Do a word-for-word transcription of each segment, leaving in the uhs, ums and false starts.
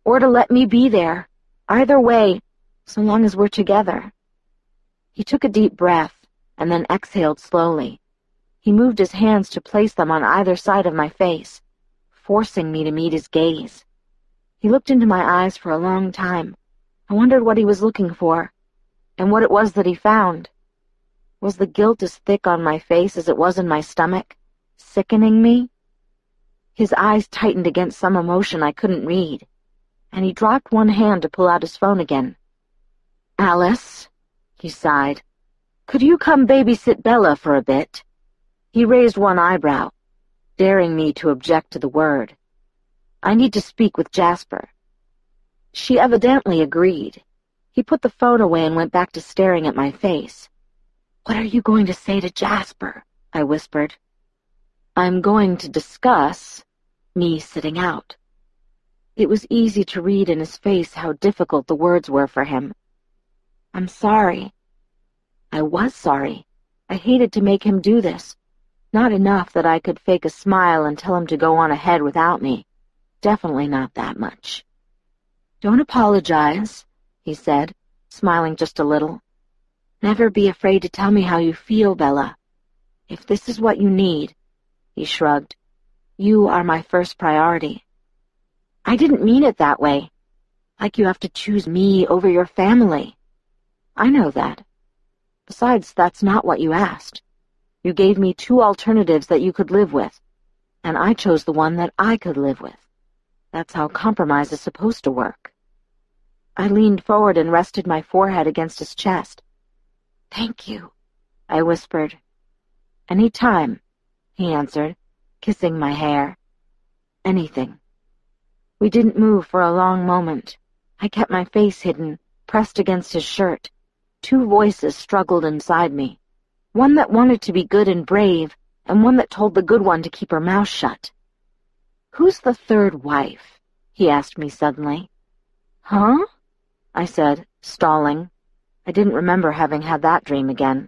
or to let me be there. Either way, so long as we're together." He took a deep breath and then exhaled slowly. He moved his hands to place them on either side of my face, forcing me to meet his gaze. He looked into my eyes for a long time. I wondered what he was looking for, and what it was that he found. Was the guilt as thick on my face as it was in my stomach, sickening me? His eyes tightened against some emotion I couldn't read, and he dropped one hand to pull out his phone again. "Alice," he sighed, "could you come babysit Bella for a bit?" He raised one eyebrow, daring me to object to the word. "I need to speak with Jasper." She evidently agreed. He put the phone away and went back to staring at my face. "What are you going to say to Jasper?" I whispered. "I'm going to discuss me sitting out." It was easy to read in his face how difficult the words were for him. "I'm sorry." I was sorry. I hated to make him do this. Not enough that I could fake a smile and tell him to go on ahead without me. Definitely not that much. "Don't apologize," he said, smiling just a little. "Never be afraid to tell me how you feel, Bella. If this is what you need," he shrugged, "you are my first priority." "I didn't mean it that way. Like you have to choose me over your family." "I know that. Besides, that's not what you asked. You gave me two alternatives that you could live with, and I chose the one that I could live with. That's how compromise is supposed to work." I leaned forward and rested my forehead against his chest. "Thank you," I whispered. "Any time," he answered, kissing my hair. "Anything." We didn't move for a long moment. I kept my face hidden, pressed against his shirt. Two voices struggled inside me, one that wanted to be good and brave, and one that told the good one to keep her mouth shut. "Who's the third wife?" he asked me suddenly. "Huh?" I said, stalling. I didn't remember having had that dream again.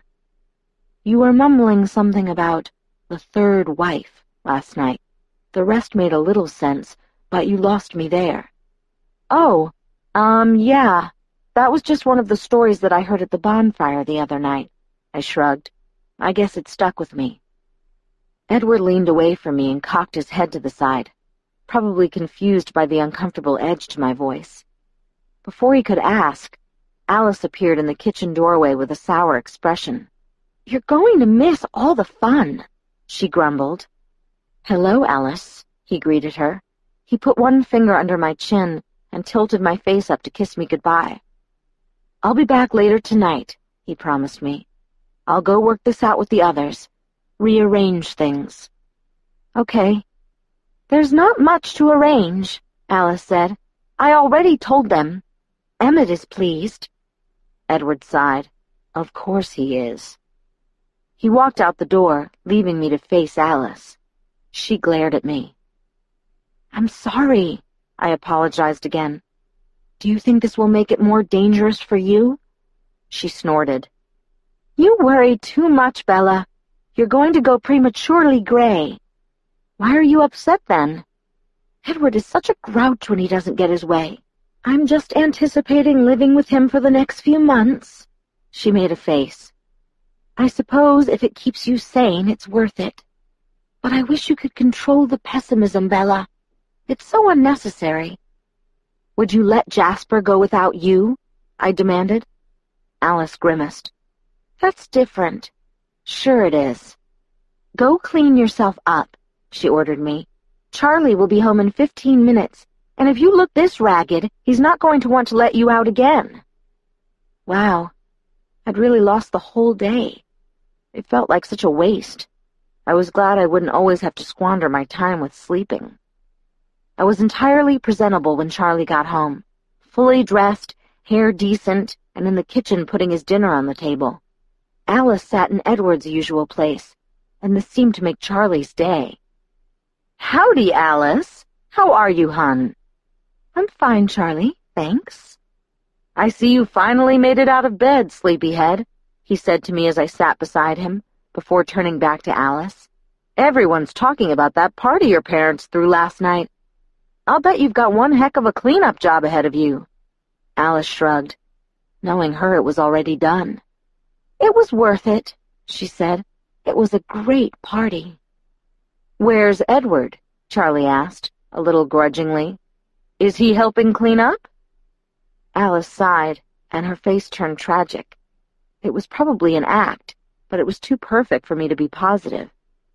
"You were mumbling something about the third wife last night. The rest made a little sense, but you lost me there." "Oh, um, yeah. That was just one of the stories that I heard at the bonfire the other night," I shrugged. "I guess it stuck with me." Edward leaned away from me and cocked his head to the side, probably confused by the uncomfortable edge to my voice. Before he could ask, Alice appeared in the kitchen doorway with a sour expression. "You're going to miss all the fun," she grumbled. "Hello, Alice," he greeted her. He put one finger under my chin and tilted my face up to kiss me goodbye. "I'll be back later tonight," he promised me. "I'll go work this out with the others. Rearrange things." "Okay." "There's not much to arrange," Alice said. "I already told them. Emmett is pleased." Edward sighed. "Of course he is." He walked out the door, leaving me to face Alice. She glared at me. "I'm sorry," I apologized again. "Do you think this will make it more dangerous for you?" She snorted. "You worry too much, Bella. You're going to go prematurely gray." "Why are you upset, then?" "Edward is such a grouch when he doesn't get his way. I'm just anticipating living with him for the next few months." She made a face. "I suppose if it keeps you sane, it's worth it. But I wish you could control the pessimism, Bella. It's so unnecessary." "Would you let Jasper go without you?" I demanded. Alice grimaced. "That's different." "Sure it is." "Go clean yourself up," she ordered me. "Charlie will be home in fifteen minutes, and if you look this ragged, he's not going to want to let you out again." Wow, I'd really lost the whole day. It felt like such a waste. I was glad I wouldn't always have to squander my time with sleeping. I was entirely presentable when Charlie got home, fully dressed, hair decent, and in the kitchen putting his dinner on the table. Alice sat in Edward's usual place, and this seemed to make Charlie's day. "Howdy, Alice. How are you, hon?" "I'm fine, Charlie, thanks." "I see you finally made it out of bed, sleepyhead," he said to me as I sat beside him, before turning back to Alice. "Everyone's talking about that party your parents threw last night." I'll bet you've got one heck of a cleanup job ahead of you. Alice shrugged. Knowing her, it was already done. It was worth it, she said. It was a great party. Where's Edward? Charlie asked, a little grudgingly. Is he helping clean up? Alice sighed, and her face turned tragic. It was probably an act, but it was too perfect for me to be positive.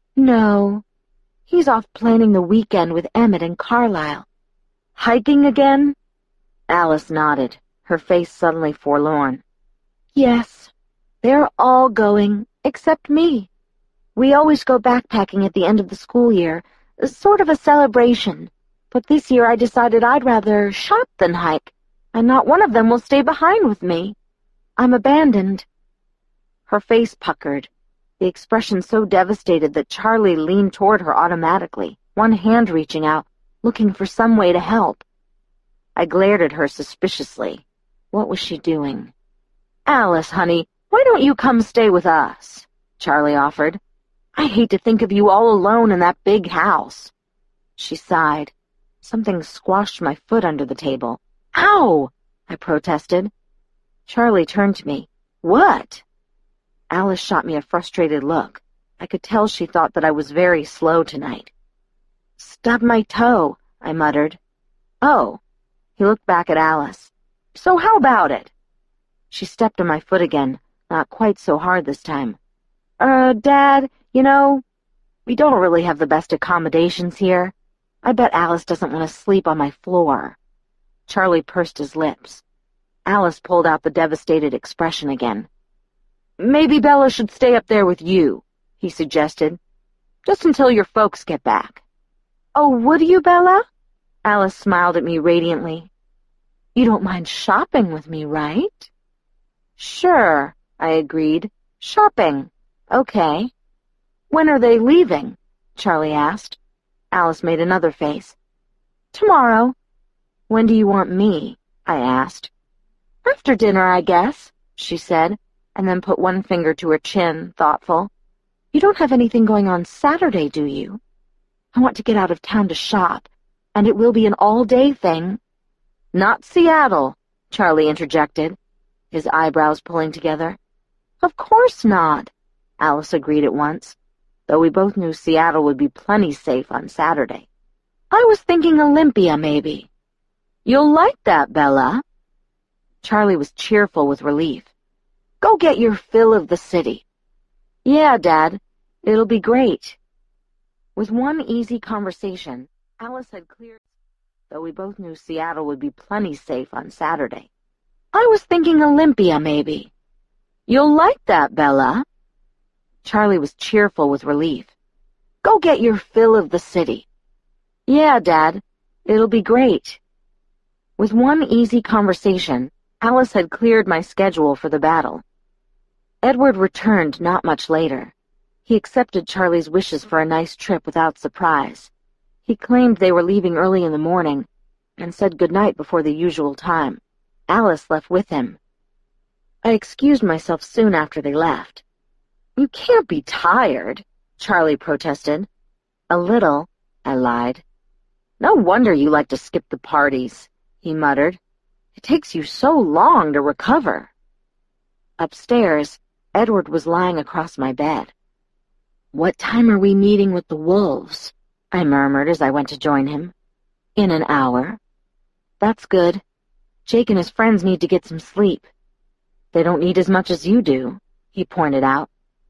No. He's off planning the weekend with Emmett and Carlisle. Hiking again? Alice nodded, her face suddenly forlorn. Yes, they're all going, except me. We always go backpacking at the end of the school year, sort of a celebration. But this year I decided I'd rather shop than hike, and not one of them will stay behind with me. I'm abandoned. Her face puckered, the expression so devastated that Charlie leaned toward her automatically, one hand reaching out, looking for some way to help. I glared at her suspiciously. What was she doing? Alice, honey, why don't you come stay with us? Charlie offered. I hate to think of you all alone in that big house. She sighed. Something squashed my foot under the table. Ow! I protested. Charlie turned to me. What? Alice shot me a frustrated look. I could tell she thought that I was very slow tonight. Stubbed my toe, I muttered. Oh. He looked back at Alice. So how about it? She stepped on my foot again, not quite so hard this time. Uh, Dad, you know, we don't really have the best accommodations here. I bet Alice doesn't want to sleep on my floor. Charlie pursed his lips. Alice pulled out the devastated expression again. Maybe Bella should stay up there with you, he suggested. Just until your folks get back. Oh, would you, Bella? Alice smiled at me radiantly. You don't mind shopping with me, right? Sure, I agreed. Shopping. Okay. When are they leaving? Charlie asked. Alice made another face. Tomorrow. When do you want me? I asked. After dinner, I guess, she said, and then put one finger to her chin, thoughtful. You don't have anything going on Saturday, do you? I want to get out of town to shop, and it will be an all-day thing. Not Seattle, Charlie interjected, his eyebrows pulling together. Of course not, Alice agreed at once, though we both knew Seattle would be plenty safe on Saturday. I was thinking Olympia, maybe. You'll like that, Bella. Charlie was cheerful with relief. Go get your fill of the city. Yeah, Dad, it'll be great. With one easy conversation, Alice had cleared, though we both knew Seattle would be plenty safe on Saturday. I was thinking Olympia, maybe. You'll like that, Bella. Charlie was cheerful with relief. Go get your fill of the city. Yeah, Dad, it'll be great. With one easy conversation, Alice had cleared my schedule for the battle. Edward returned not much later. He accepted Charlie's wishes for a nice trip without surprise. He claimed they were leaving early in the morning and said goodnight before the usual time. Alice left with him. I excused myself soon after they left. You can't be tired, Charlie protested. A little, I lied. No wonder you like to skip the parties, he muttered. It takes you so long to recover. Upstairs, Edward was lying across my bed. What time are we meeting with the wolves? I murmured as I went to join him. In an hour. That's good. Jake and his friends need to get some sleep. They don't need as much as you do, he pointed out.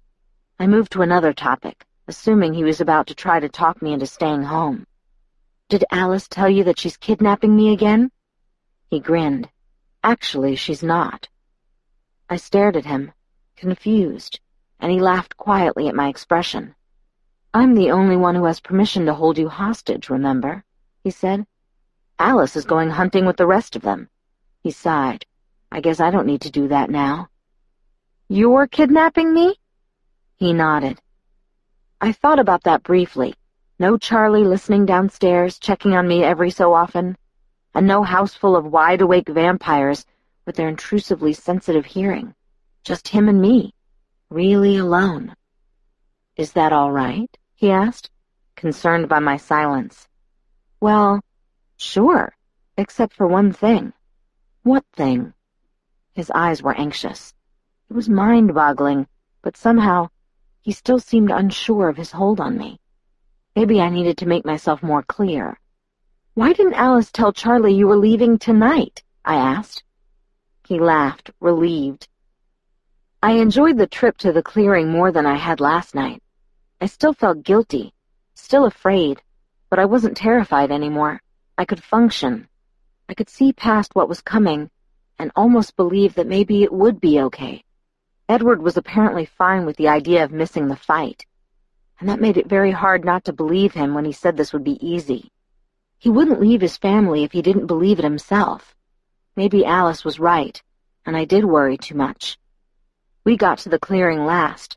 I moved to another topic, assuming he was about to try to talk me into staying home. Did Alice tell you that she's kidnapping me again? He grinned. Actually, she's not. I stared at him, confused, and he laughed quietly at my expression. I'm the only one who has permission to hold you hostage, remember? He said. Alice is going hunting with the rest of them. He sighed. I guess I don't need to do that now. You're kidnapping me? He nodded. I thought about that briefly. No Charlie listening downstairs, checking on me every so often, and no house full of wide-awake vampires with their intrusively sensitive hearing. Just him and me, really alone. Is that all right? He asked, concerned by my silence. Well, Sure, except for one thing. What thing? His eyes were anxious. It was mind-boggling, but somehow he still seemed unsure of his hold on me. Maybe I needed to make myself more clear. Why didn't Alice tell Charlie you were leaving tonight? I asked. He laughed, relieved. I enjoyed the trip to the clearing more than I had last night. I still felt guilty, still afraid, but I wasn't terrified anymore. I could function. I could see past what was coming and almost believe that maybe it would be okay. Edward was apparently fine with the idea of missing the fight, and that made it very hard not to believe him when he said this would be easy. He wouldn't leave his family if he didn't believe it himself. Maybe Alice was right, and I did worry too much. We got to the clearing last.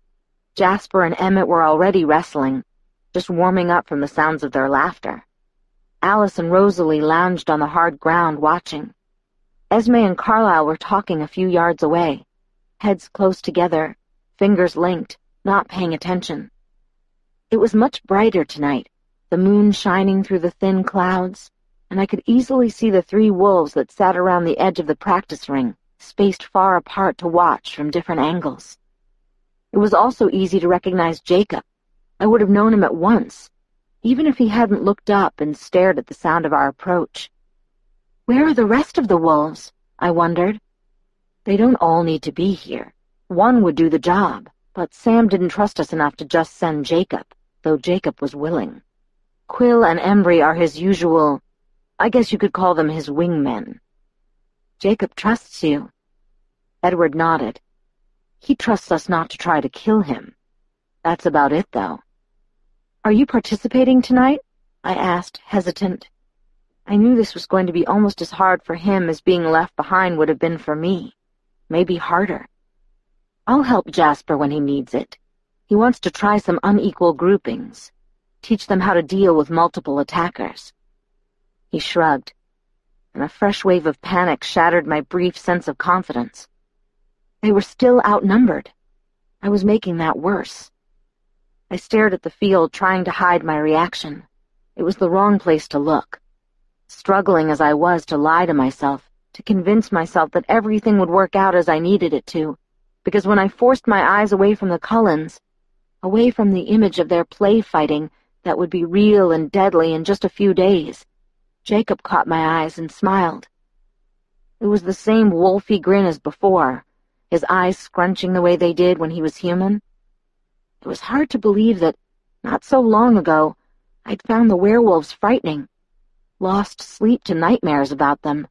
Jasper and Emmett were already wrestling, just warming up from the sounds of their laughter. Alice and Rosalie lounged on the hard ground watching. Esme and Carlisle were talking a few yards away, heads close together, fingers linked, not paying attention. It was much brighter tonight, the moon shining through the thin clouds, and I could easily see the three wolves that sat around the edge of the practice ring, spaced far apart to watch from different angles. It was also easy to recognize Jacob. I would have known him at once, even if he hadn't looked up and stared at the sound of our approach. Where are the rest of the wolves? I wondered. They don't all need to be here. One would do the job, but Sam didn't trust us enough to just send Jacob, though Jacob was willing. Quill and Embry are his usual, I guess you could call them his wingmen. Jacob trusts you. Edward nodded. He trusts us not to try to kill him. That's about it, though. Are you participating tonight? I asked, hesitant. I knew this was going to be almost as hard for him as being left behind would have been for me. Maybe harder. I'll help Jasper when he needs it. He wants to try some unequal groupings, teach them how to deal with multiple attackers. He shrugged, and a fresh wave of panic shattered my brief sense of confidence. They were still outnumbered. I was making that worse. I stared at the field, trying to hide my reaction. It was the wrong place to look. Struggling as I was to lie to myself, to convince myself that everything would work out as I needed it to, because when I forced my eyes away from the Cullens, away from the image of their play fighting that would be real and deadly in just a few days, Jacob caught my eyes and smiled. It was the same wolfy grin as before, his eyes scrunching the way they did when he was human. It was hard to believe that, not so long ago, I'd found the werewolves frightening, lost sleep to nightmares about them.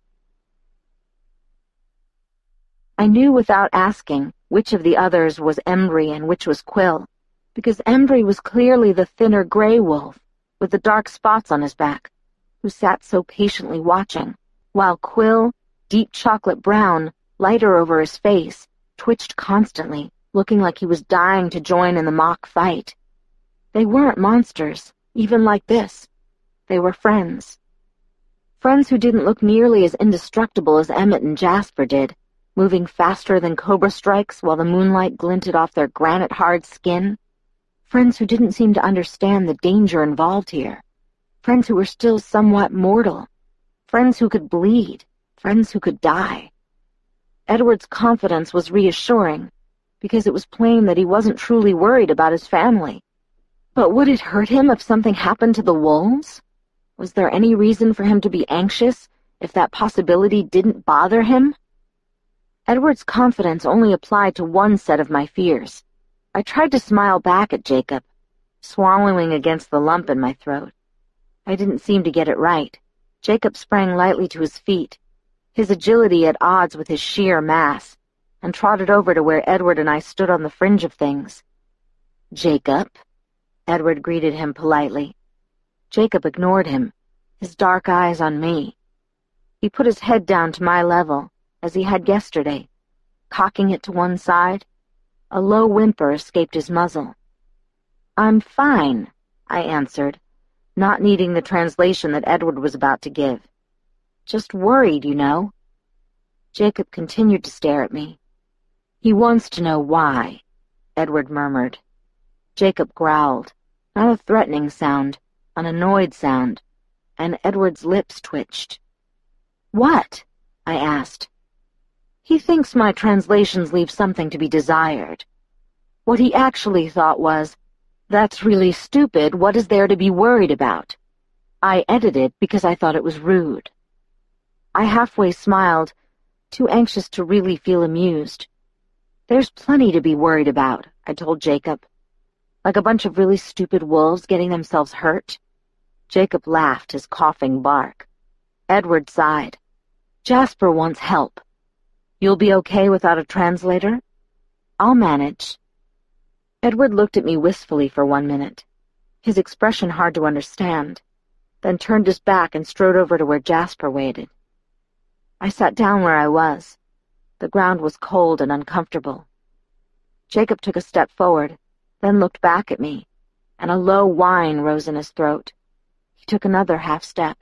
I knew without asking which of the others was Embry and which was Quill, because Embry was clearly the thinner gray wolf, with the dark spots on his back, who sat so patiently watching, while Quill, deep chocolate brown, lighter over his face, twitched constantly, looking like he was dying to join in the mock fight. They weren't monsters, even like this. They were friends. Friends who didn't look nearly as indestructible as Emmett and Jasper did, moving faster than cobra strikes while the moonlight glinted off their granite-hard skin. Friends who didn't seem to understand the danger involved here. Friends who were still somewhat mortal. Friends who could bleed. Friends who could die. Edward's confidence was reassuring, because it was plain that he wasn't truly worried about his family. But would it hurt him if something happened to the wolves? Was there any reason for him to be anxious if that possibility didn't bother him? Edward's confidence only applied to one set of my fears. I tried to smile back at Jacob, swallowing against the lump in my throat. I didn't seem to get it right. Jacob sprang lightly to his feet, his agility at odds with his sheer mass, and trotted over to where Edward and I stood on the fringe of things. "Jacob," Edward greeted him politely. Jacob ignored him, his dark eyes on me. He put his head down to my level, as he had yesterday, cocking it to one side. A low whimper escaped his muzzle. "I'm fine," I answered, not needing the translation that Edward was about to give. "Just worried, you know." Jacob continued to stare at me. "He wants to know why," Edward murmured. Jacob growled, not a threatening sound, an annoyed sound. and Edward's lips twitched. "What?" I asked. "He thinks my translations leave something to be desired. What he actually thought was, 'That's really stupid, what is there to be worried about?' I edited because I thought it was rude." I halfway smiled, too anxious to really feel amused. "There's plenty to be worried about," I told Jacob. "Like a bunch of really stupid wolves getting themselves hurt?" Jacob laughed his coughing bark. Edward sighed. "Jasper wants help. You'll be okay without a translator?" "I'll manage." Edward looked at me wistfully for one minute, his expression hard to understand, then turned his back and strode over to where Jasper waited. I sat down where I was. The ground was cold and uncomfortable. Jacob took a step forward, then looked back at me, and a low whine rose in his throat. He took another half step.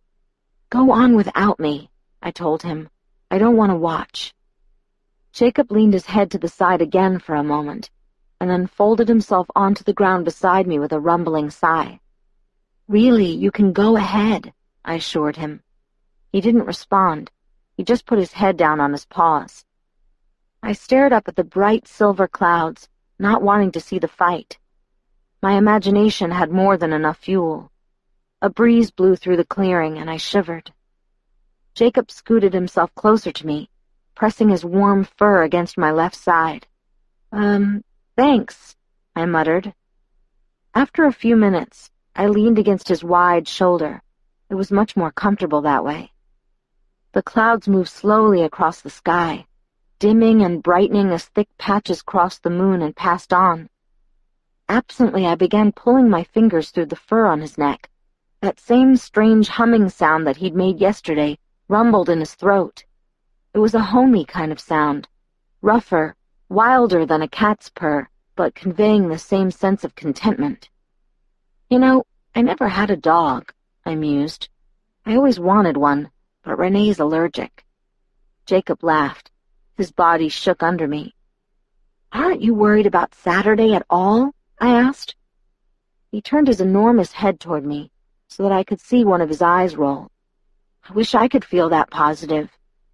"Go on without me," I told him. "I don't want to watch." Jacob leaned his head to the side again for a moment, and then folded himself onto the ground beside me with a rumbling sigh. "Really, you can go ahead," I assured him. He didn't respond. He just put his head down on his paws. I stared up at the bright silver clouds, not wanting to see the fight. My imagination had more than enough fuel. A breeze blew through the clearing, and I shivered. Jacob scooted himself closer to me, pressing his warm fur against my left side. Um, thanks, I muttered. After a few minutes, I leaned against his wide shoulder. It was much more comfortable that way. The clouds moved slowly across the sky, dimming and brightening as thick patches crossed the moon and passed on. Absently, I began pulling my fingers through the fur on his neck. That same strange humming sound that he'd made yesterday rumbled in his throat. It was a homey kind of sound, rougher, wilder than a cat's purr, but conveying the same sense of contentment. You know, I never had a dog, I mused. I always wanted one, but Renee's allergic. Jacob laughed. His body shook under me. "Aren't you worried about Saturday at all?" I asked. He turned his enormous head toward me so that I could see one of his eyes roll. I wish I could feel that positive.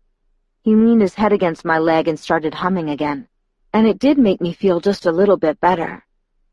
He leaned his head against my leg and started humming again, and it did make me feel just a little bit better.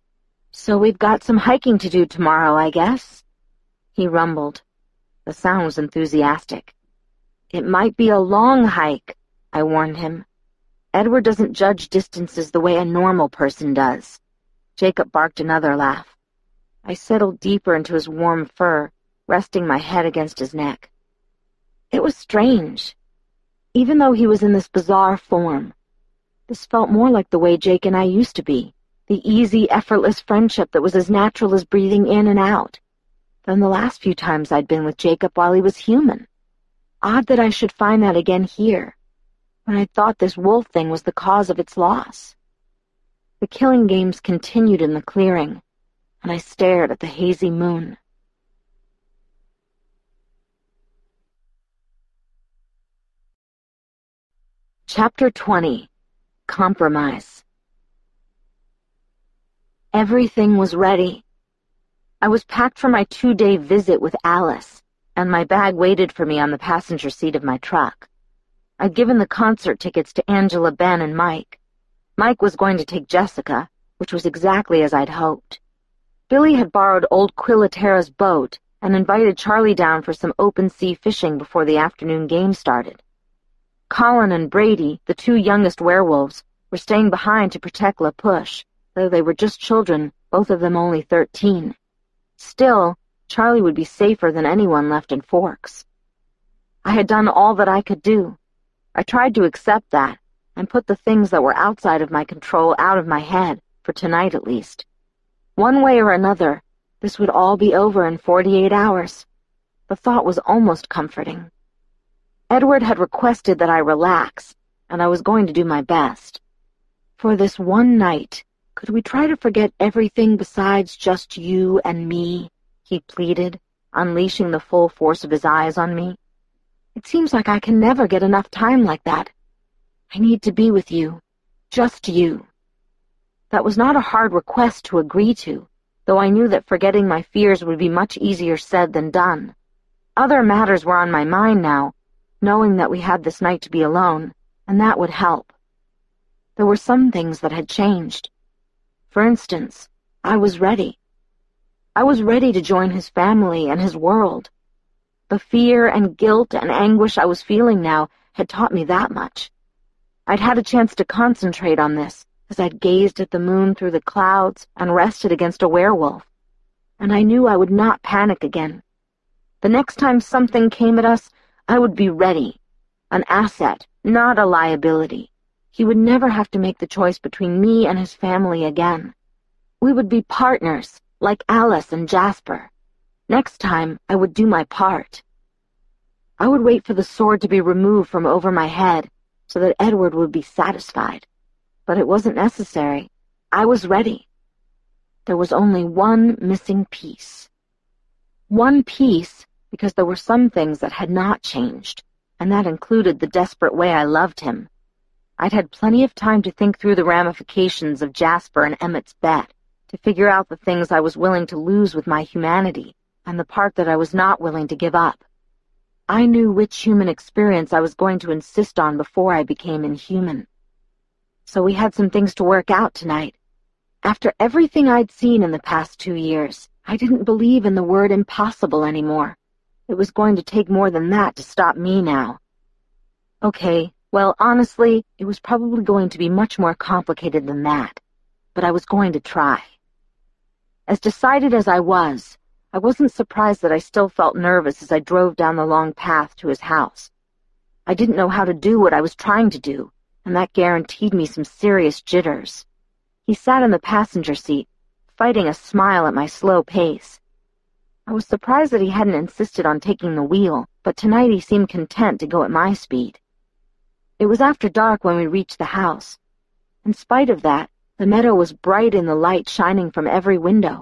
"So we've got some hiking to do tomorrow, I guess?" He rumbled. The sound was enthusiastic. "It might be a long hike," I warned him. "Edward doesn't judge distances the way a normal person does." Jacob barked another laugh. I settled deeper into his warm fur, resting my head against his neck. It was strange. Even though he was in this bizarre form, this felt more like the way Jake and I used to be, the easy, effortless friendship that was as natural as breathing in and out, than the last few times I'd been with Jacob while he was human. Odd that I should find that again here, when I thought this wolf thing was the cause of its loss. The killing games continued in the clearing, and I stared at the hazy moon. Chapter twenty. Compromise. Everything was ready. I was packed for my two-day visit with Alice, and my bag waited for me on the passenger seat of my truck. I'd given the concert tickets to Angela, Ben, and Mike. Mike was going to take Jessica, which was exactly as I'd hoped. Billy had borrowed old Quilatera's boat and invited Charlie down for some open-sea fishing before the afternoon game started. Colin and Brady, the two youngest werewolves, were staying behind to protect La Push, though they were just children, both of them only thirteen. Still, Charlie would be safer than anyone left in Forks. I had done all that I could do. I tried to accept that, and put the things that were outside of my control out of my head, for tonight at least. One way or another, this would all be over in forty-eight hours. The thought was almost comforting. Edward had requested that I relax, and I was going to do my best. For this one night, could we try to forget everything besides just you and me? He pleaded, unleashing the full force of his eyes on me. It seems like I can never get enough time like that. I need to be with you. Just you. That was not a hard request to agree to, though I knew that forgetting my fears would be much easier said than done. Other matters were on my mind now, knowing that we had this night to be alone, and that would help. There were some things that had changed. For instance, I was ready. I was ready to join his family and his world. The fear and guilt and anguish I was feeling now had taught me that much. I'd had a chance to concentrate on this as I'd gazed at the moon through the clouds and rested against a werewolf, and I knew I would not panic again. The next time something came at us, I would be ready. An asset, not a liability. He would never have to make the choice between me and his family again. We would be partners, like Alice and Jasper. Next time, I would do my part. I would wait for the sword to be removed from over my head so that Edward would be satisfied. But it wasn't necessary. I was ready. There was only one missing piece. One piece because there were some things that had not changed, and that included the desperate way I loved him. I'd had plenty of time to think through the ramifications of Jasper and Emmett's bet, to figure out the things I was willing to lose with my humanity, and the part that I was not willing to give up. I knew which human experience I was going to insist on before I became inhuman. So we had some things to work out tonight. After everything I'd seen in the past two years, I didn't believe in the word impossible anymore. It was going to take more than that to stop me now. Okay, well, honestly, it was probably going to be much more complicated than that, but I was going to try. As decided as I was, I wasn't surprised that I still felt nervous as I drove down the long path to his house. I didn't know how to do what I was trying to do, and that guaranteed me some serious jitters. He sat in the passenger seat, fighting a smile at my slow pace. I was surprised that he hadn't insisted on taking the wheel, but tonight he seemed content to go at my speed. It was after dark when we reached the house. In spite of that, the meadow was bright in the light shining from every window.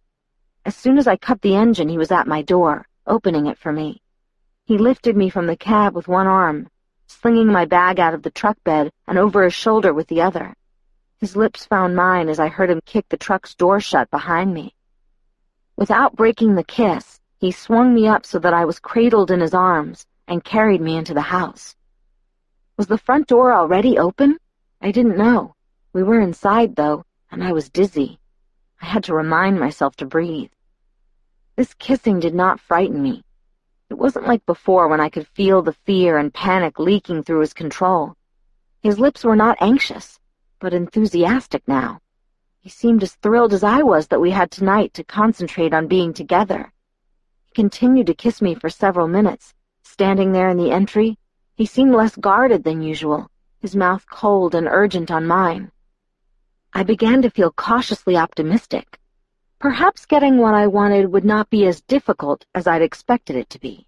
As soon as I cut the engine, he was at my door, opening it for me. He lifted me from the cab with one arm, slinging my bag out of the truck bed and over his shoulder with the other. His lips found mine as I heard him kick the truck's door shut behind me. Without breaking the kiss, he swung me up so that I was cradled in his arms and carried me into the house. Was the front door already open? I didn't know. We were inside, though, and I was dizzy. I had to remind myself to breathe. This kissing did not frighten me. It wasn't like before when I could feel the fear and panic leaking through his control. His lips were not anxious, but enthusiastic now. He seemed as thrilled as I was that we had tonight to concentrate on being together. He continued to kiss me for several minutes. Standing there in the entry, he seemed less guarded than usual, his mouth cold and urgent on mine. I began to feel cautiously optimistic. Perhaps getting what I wanted would not be as difficult as I'd expected it to be.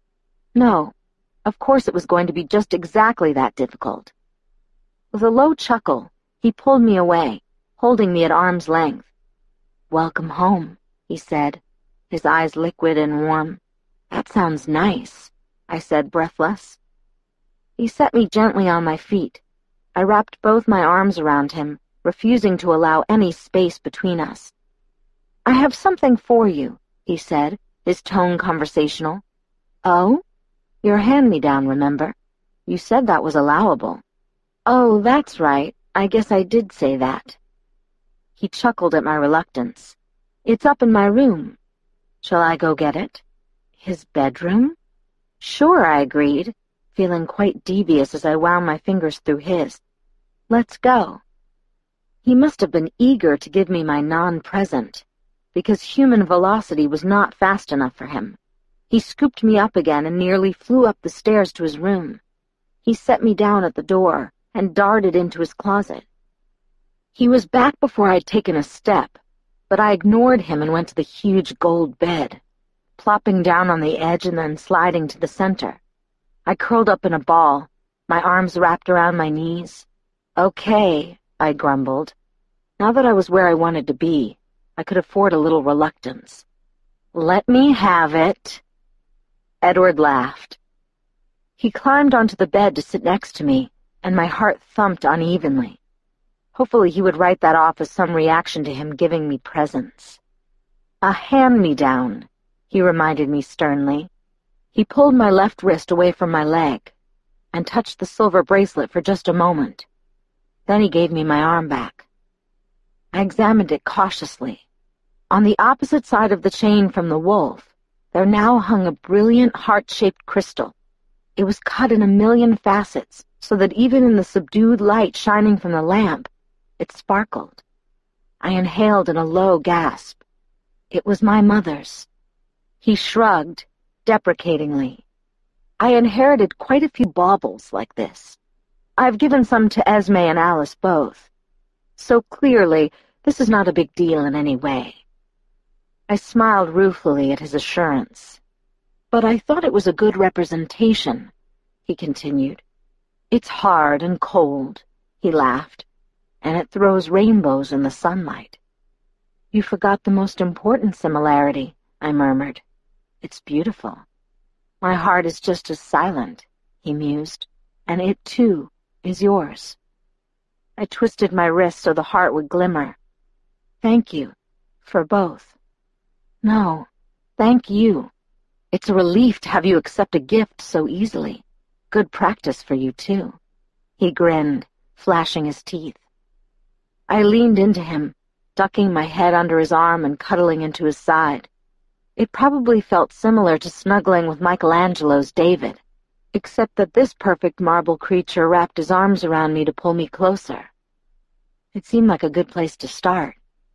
No, of course it was going to be just exactly that difficult. With a low chuckle, he pulled me away, holding me at arm's length. "Welcome home," he said, his eyes liquid and warm. "That sounds nice," I said, breathless. He set me gently on my feet. I wrapped both my arms around him, refusing to allow any space between us. "I have something for you," he said, his tone conversational. "Oh? Your hand-me-down, remember? You said that was allowable." "Oh, that's right. I guess I did say that." He chuckled at my reluctance. "It's up in my room." "Shall I go get it?" "His bedroom?" "Sure," I agreed, feeling quite devious as I wound my fingers through his. "Let's go." He must have been eager to give me my non-present, because human velocity was not fast enough for him. He scooped me up again and nearly flew up the stairs to his room. He set me down at the door and darted into his closet. He was back before I'd taken a step, but I ignored him and went to the huge gold bed, plopping down on the edge and then sliding to the center. I curled up in a ball, my arms wrapped around my knees. "Okay," I grumbled. Now that I was where I wanted to be, I could afford a little reluctance. "Let me have it." Edward laughed. He climbed onto the bed to sit next to me, and my heart thumped unevenly. Hopefully he would write that off as some reaction to him giving me presents. "A hand-me-down," he reminded me sternly. He pulled my left wrist away from my leg and touched the silver bracelet for just a moment. Then he gave me my arm back. I examined it cautiously. On the opposite side of the chain from the wolf, there now hung a brilliant heart-shaped crystal. It was cut in a million facets, so that even in the subdued light shining from the lamp, it sparkled. I inhaled in a low gasp. It was my mother's. He shrugged, deprecatingly. I inherited quite a few baubles like this. I've given some to Esme and Alice both. So clearly, this is not a big deal in any way. I smiled ruefully at his assurance. But I thought it was a good representation, he continued. It's hard and cold, he laughed, and it throws rainbows in the sunlight. You forgot the most important similarity, I murmured. It's beautiful. My heart is just as silent, he mused, and it, too, is yours. I twisted my wrist so the heart would glimmer. Thank you, for both. No, thank you. It's a relief to have you accept a gift so easily. Good practice for you, too. He grinned, flashing his teeth. I leaned into him, ducking my head under his arm and cuddling into his side. It probably felt similar to snuggling with Michelangelo's David, except that this perfect marble creature wrapped his arms around me to pull me closer. It seemed like a good place to start.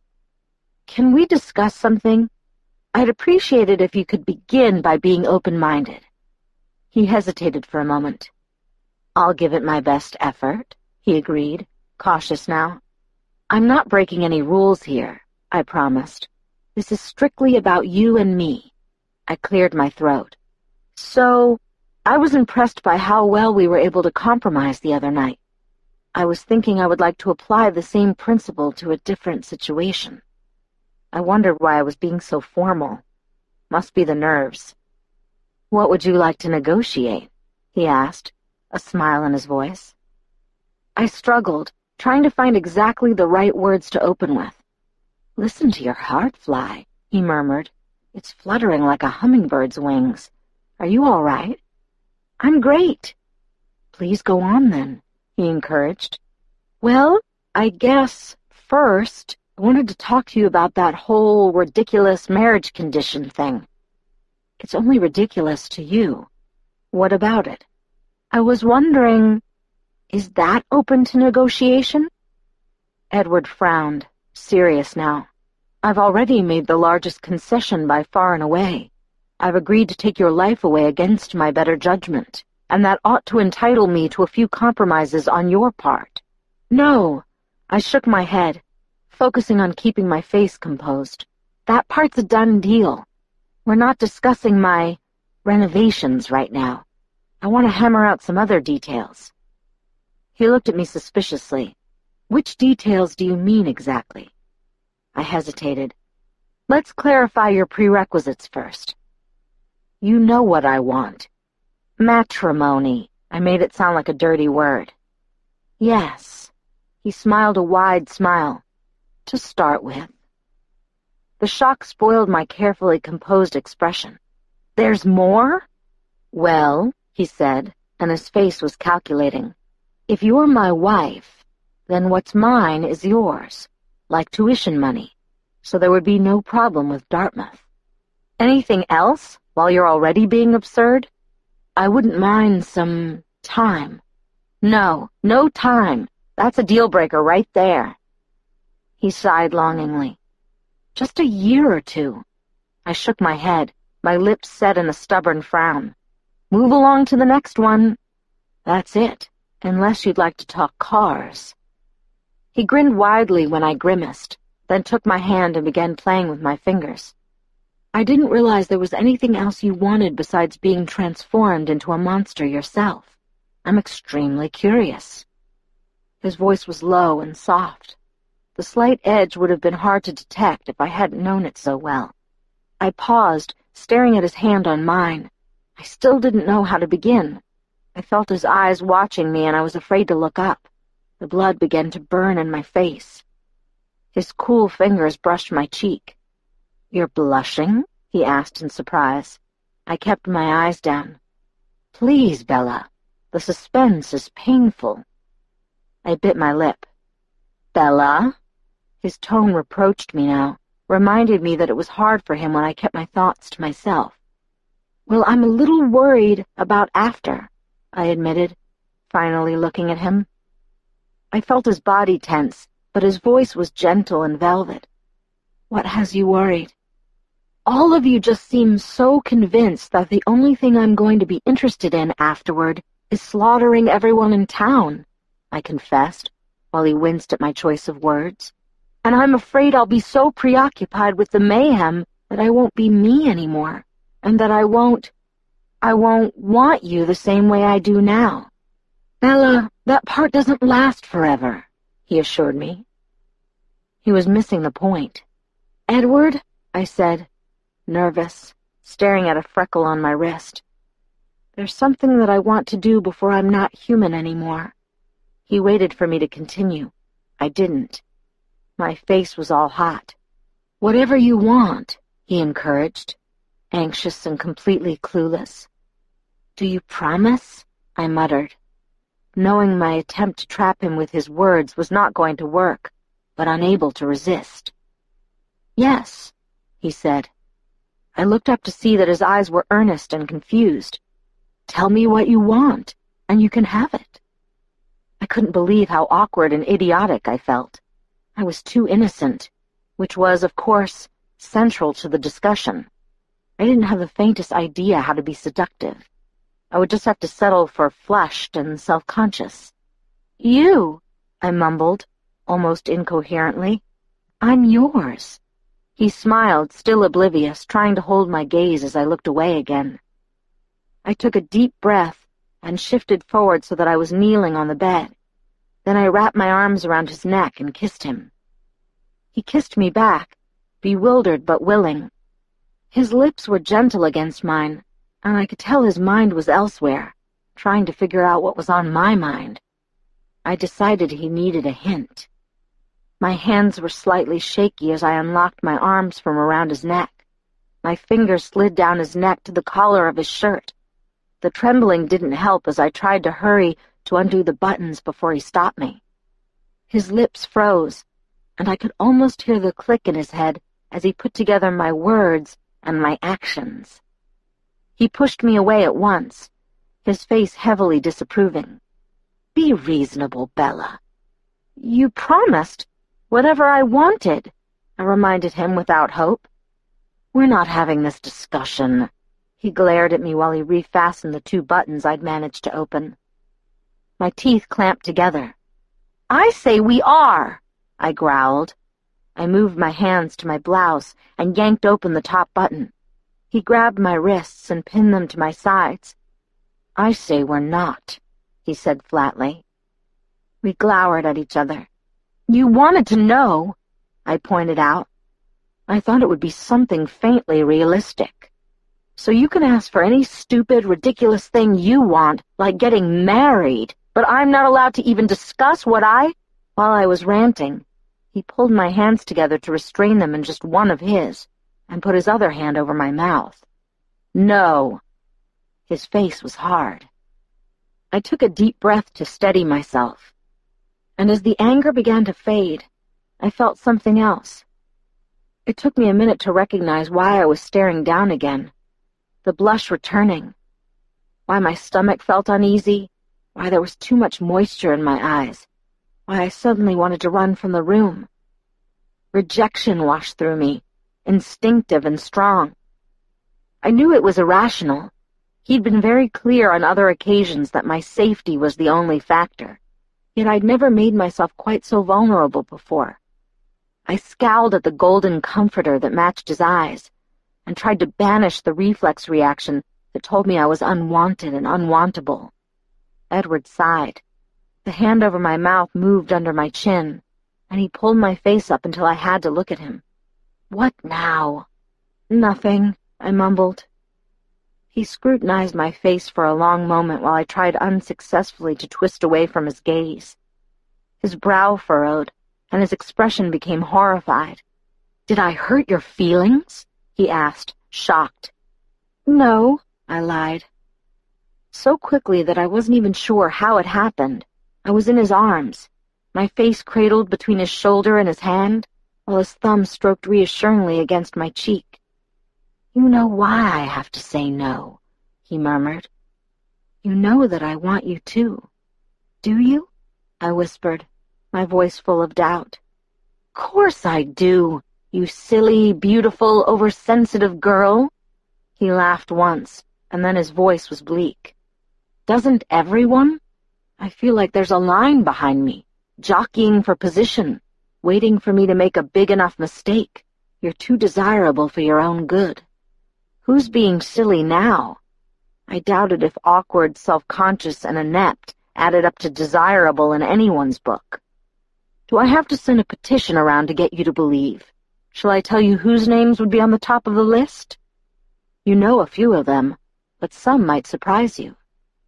Can we discuss something? I'd appreciate it if you could begin by being open-minded. He hesitated for a moment. I'll give it my best effort, he agreed, cautious now. I'm not breaking any rules here, I promised. This is strictly about you and me. I cleared my throat. So, I was impressed by how well we were able to compromise the other night. I was thinking I would like to apply the same principle to a different situation. I wondered why I was being so formal. Must be the nerves. What would you like to negotiate? He asked, a smile in his voice. I struggled, trying to find exactly the right words to open with. Listen to your heart fly, he murmured. It's fluttering like a hummingbird's wings. Are you all right? I'm great. Please go on, then, he encouraged. Well, I guess, first, I wanted to talk to you about that whole ridiculous marriage condition thing. It's only ridiculous to you. What about it? I was wondering, is that open to negotiation? Edward frowned, serious now. I've already made the largest concession by far and away. I've agreed to take your life away against my better judgment, and that ought to entitle me to a few compromises on your part. No, I shook my head, focusing on keeping my face composed. That part's a done deal. We're not discussing my renovations right now. I want to hammer out some other details. He looked at me suspiciously. Which details do you mean exactly? I hesitated. Let's clarify your prerequisites first. You know what I want. Matrimony. I made it sound like a dirty word. Yes. He smiled a wide smile. To start with. The shock spoiled my carefully composed expression. There's more? Well, he said, and his face was calculating. If you're my wife, then what's mine is yours, like tuition money, so there would be no problem with Dartmouth. Anything else, while you're already being absurd? I wouldn't mind some time. No, no time. That's a deal-breaker right there. He sighed longingly. Just a year or two. I shook my head, my lips set in a stubborn frown. Move along to the next one. That's it, unless you'd like to talk cars. He grinned widely when I grimaced, then took my hand and began playing with my fingers. I didn't realize there was anything else you wanted besides being transformed into a monster yourself. I'm extremely curious. His voice was low and soft. The slight edge would have been hard to detect if I hadn't known it so well. I paused, staring at his hand on mine. I still didn't know how to begin. I felt his eyes watching me, and I was afraid to look up. The blood began to burn in my face. His cool fingers brushed my cheek. You're blushing? He asked in surprise. I kept my eyes down. Please, Bella. The suspense is painful. I bit my lip. Bella? His tone reproached me now, reminded me that it was hard for him when I kept my thoughts to myself. Well, I'm a little worried about after, I admitted, finally looking at him. I felt his body tense, but his voice was gentle and velvet. What has you worried? All of you just seem so convinced that the only thing I'm going to be interested in afterward is slaughtering everyone in town, I confessed, while he winced at my choice of words. And I'm afraid I'll be so preoccupied with the mayhem that I won't be me anymore, and that I won't, I won't want you the same way I do now. Bella, that part doesn't last forever, he assured me. He was missing the point. Edward, I said, nervous, staring at a freckle on my wrist. There's something that I want to do before I'm not human anymore. He waited for me to continue. I didn't. My face was all hot. Whatever you want, he encouraged, anxious and completely clueless. Do you promise? I muttered, knowing my attempt to trap him with his words was not going to work, but unable to resist. Yes, he said. I looked up to see that his eyes were earnest and confused. Tell me what you want, and you can have it. I couldn't believe how awkward and idiotic I felt. I was too innocent, which was, of course, central to the discussion. I didn't have the faintest idea how to be seductive. I would just have to settle for flushed and self-conscious. You, I mumbled, almost incoherently. I'm yours. He smiled, still oblivious, trying to hold my gaze as I looked away again. I took a deep breath and shifted forward so that I was kneeling on the bed. Then I wrapped my arms around his neck and kissed him. He kissed me back, bewildered but willing. His lips were gentle against mine, and I could tell his mind was elsewhere, trying to figure out what was on my mind. I decided he needed a hint. My hands were slightly shaky as I unlocked my arms from around his neck. My fingers slid down his neck to the collar of his shirt. The trembling didn't help as I tried to hurry to undo the buttons before he stopped me. His lips froze, and I could almost hear the click in his head as he put together my words and my actions. He pushed me away at once, his face heavily disapproving. Be reasonable, Bella. You promised whatever I wanted, I reminded him without hope. We're not having this discussion. He glared at me while he refastened the two buttons I'd managed to open. My teeth clamped together. I say we are, I growled. I moved my hands to my blouse and yanked open the top button. He grabbed my wrists and pinned them to my sides. I say we're not, he said flatly. We glowered at each other. You wanted to know, I pointed out. I thought it would be something faintly realistic. So you can ask for any stupid, ridiculous thing you want, like getting married, but I'm not allowed to even discuss what I... While I was ranting, he pulled my hands together to restrain them in just one of his, and put his other hand over my mouth. No. His face was hard. I took a deep breath to steady myself, and as the anger began to fade, I felt something else. It took me a minute to recognize why I was staring down again, the blush returning, why my stomach felt uneasy, why there was too much moisture in my eyes, why I suddenly wanted to run from the room. Rejection washed through me, instinctive and strong. I knew it was irrational. He'd been very clear on other occasions that my safety was the only factor, yet I'd never made myself quite so vulnerable before. I scowled at the golden comforter that matched his eyes, and tried to banish the reflex reaction that told me I was unwanted and unwantable. Edward sighed. The hand over my mouth moved under my chin, and he pulled my face up until I had to look at him. What now? Nothing, I mumbled. He scrutinized my face for a long moment while I tried unsuccessfully to twist away from his gaze. His brow furrowed, and his expression became horrified. Did I hurt your feelings? He asked, shocked. No, I lied. So quickly that I wasn't even sure how it happened. I was in his arms, my face cradled between his shoulder and his hand, while his thumb stroked reassuringly against my cheek. You know why I have to say no, he murmured. You know that I want you too. Do you? I whispered, my voice full of doubt. Course I do, you silly, beautiful, oversensitive girl. He laughed once, and then his voice was bleak. Doesn't everyone? I feel like there's a line behind me, jockeying for position, waiting for me to make a big enough mistake. You're too desirable for your own good. Who's being silly now? I doubted if awkward, self-conscious, and inept added up to desirable in anyone's book. Do I have to send a petition around to get you to believe? Shall I tell you whose names would be on the top of the list? You know a few of them, but some might surprise you.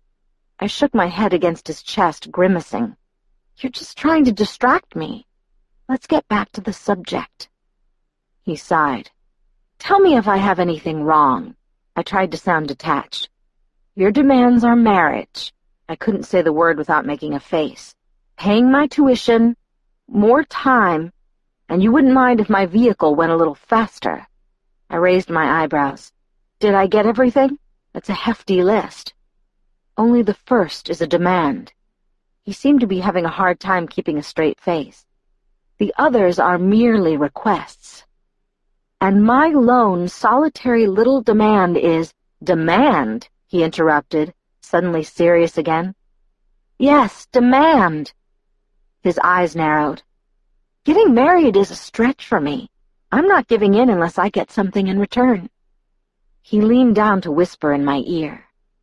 I shook my head against his chest, grimacing. You're just trying to distract me. Let's get back to the subject. He sighed. Tell me if I have anything wrong. I tried to sound detached. Your demands are marriage. I couldn't say the word without making a face. Paying my tuition, more time, and you wouldn't mind if my vehicle went a little faster. I raised my eyebrows. Did I get everything? It's a hefty list. Only the first is a demand. He seemed to be having a hard time keeping a straight face. The others are merely requests. And my lone, solitary little demand is demand, he interrupted, suddenly serious again. Yes, demand. His eyes narrowed. Getting married is a stretch for me. I'm not giving in unless I get something in return. He leaned down to whisper in my ear.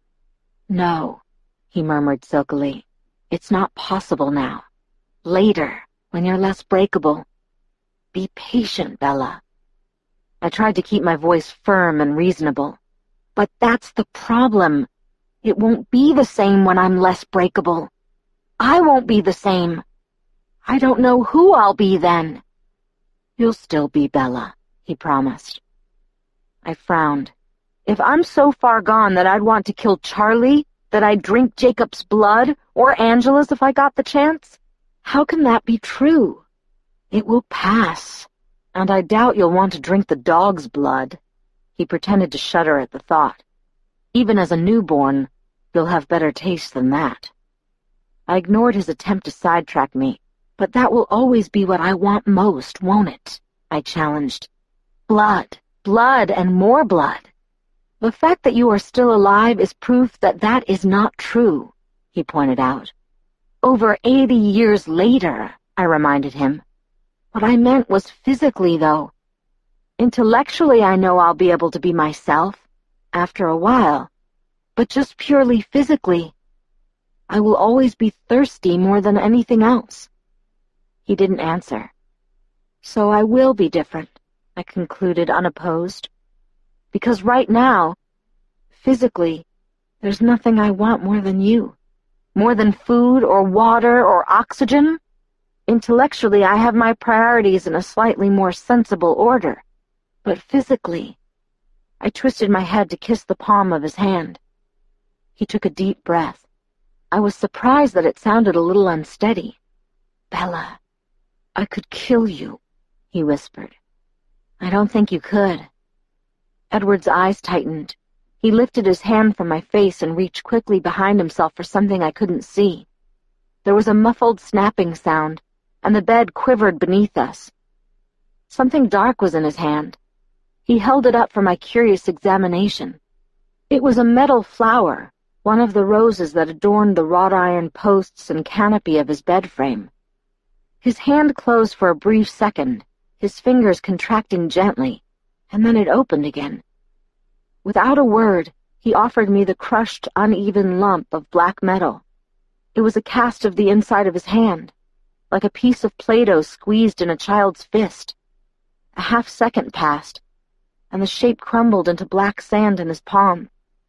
No, he murmured silkily. It's not possible now. Later, when you're less breakable. Be patient, Bella. I tried to keep my voice firm and reasonable. But that's the problem. It won't be the same when I'm less breakable. I won't be the same. I don't know who I'll be then. You'll still be Bella, he promised. I frowned. If I'm so far gone that I'd want to kill Charlie, that I'd drink Jacob's blood, or Angela's if I got the chance, how can that be true? It will pass, and I doubt you'll want to drink the dog's blood. He pretended to shudder at the thought. Even as a newborn, you'll have better taste than that. I ignored his attempt to sidetrack me. But that will always be what I want most, won't it? I challenged. Blood, blood, and more blood. The fact that you are still alive is proof that that is not true, he pointed out. Over eighty years later, I reminded him. What I meant was physically, though. Intellectually, I know I'll be able to be myself, after a while. But just purely physically, I will always be thirsty more than anything else. He didn't answer. So I will be different, I concluded unopposed. Because right now, physically, there's nothing I want more than you. More than food or water or oxygen. Intellectually, I have my priorities in a slightly more sensible order. But physically, I twisted my head to kiss the palm of his hand. He took a deep breath. I was surprised that it sounded a little unsteady. Bella, I could kill you, he whispered. I don't think you could. Edward's eyes tightened. He lifted his hand from my face and reached quickly behind himself for something I couldn't see. There was a muffled snapping sound, and the bed quivered beneath us. Something dark was in his hand. He held it up for my curious examination. It was a metal flower, one of the roses that adorned the wrought iron posts and canopy of his bed frame. His hand closed for a brief second, his fingers contracting gently, and then it opened again. Without a word, he offered me the crushed, uneven lump of black metal. It was a cast of the inside of his hand, like a piece of Play-Doh squeezed in a child's fist. A half-second passed, and the shape crumbled into black sand in his palm.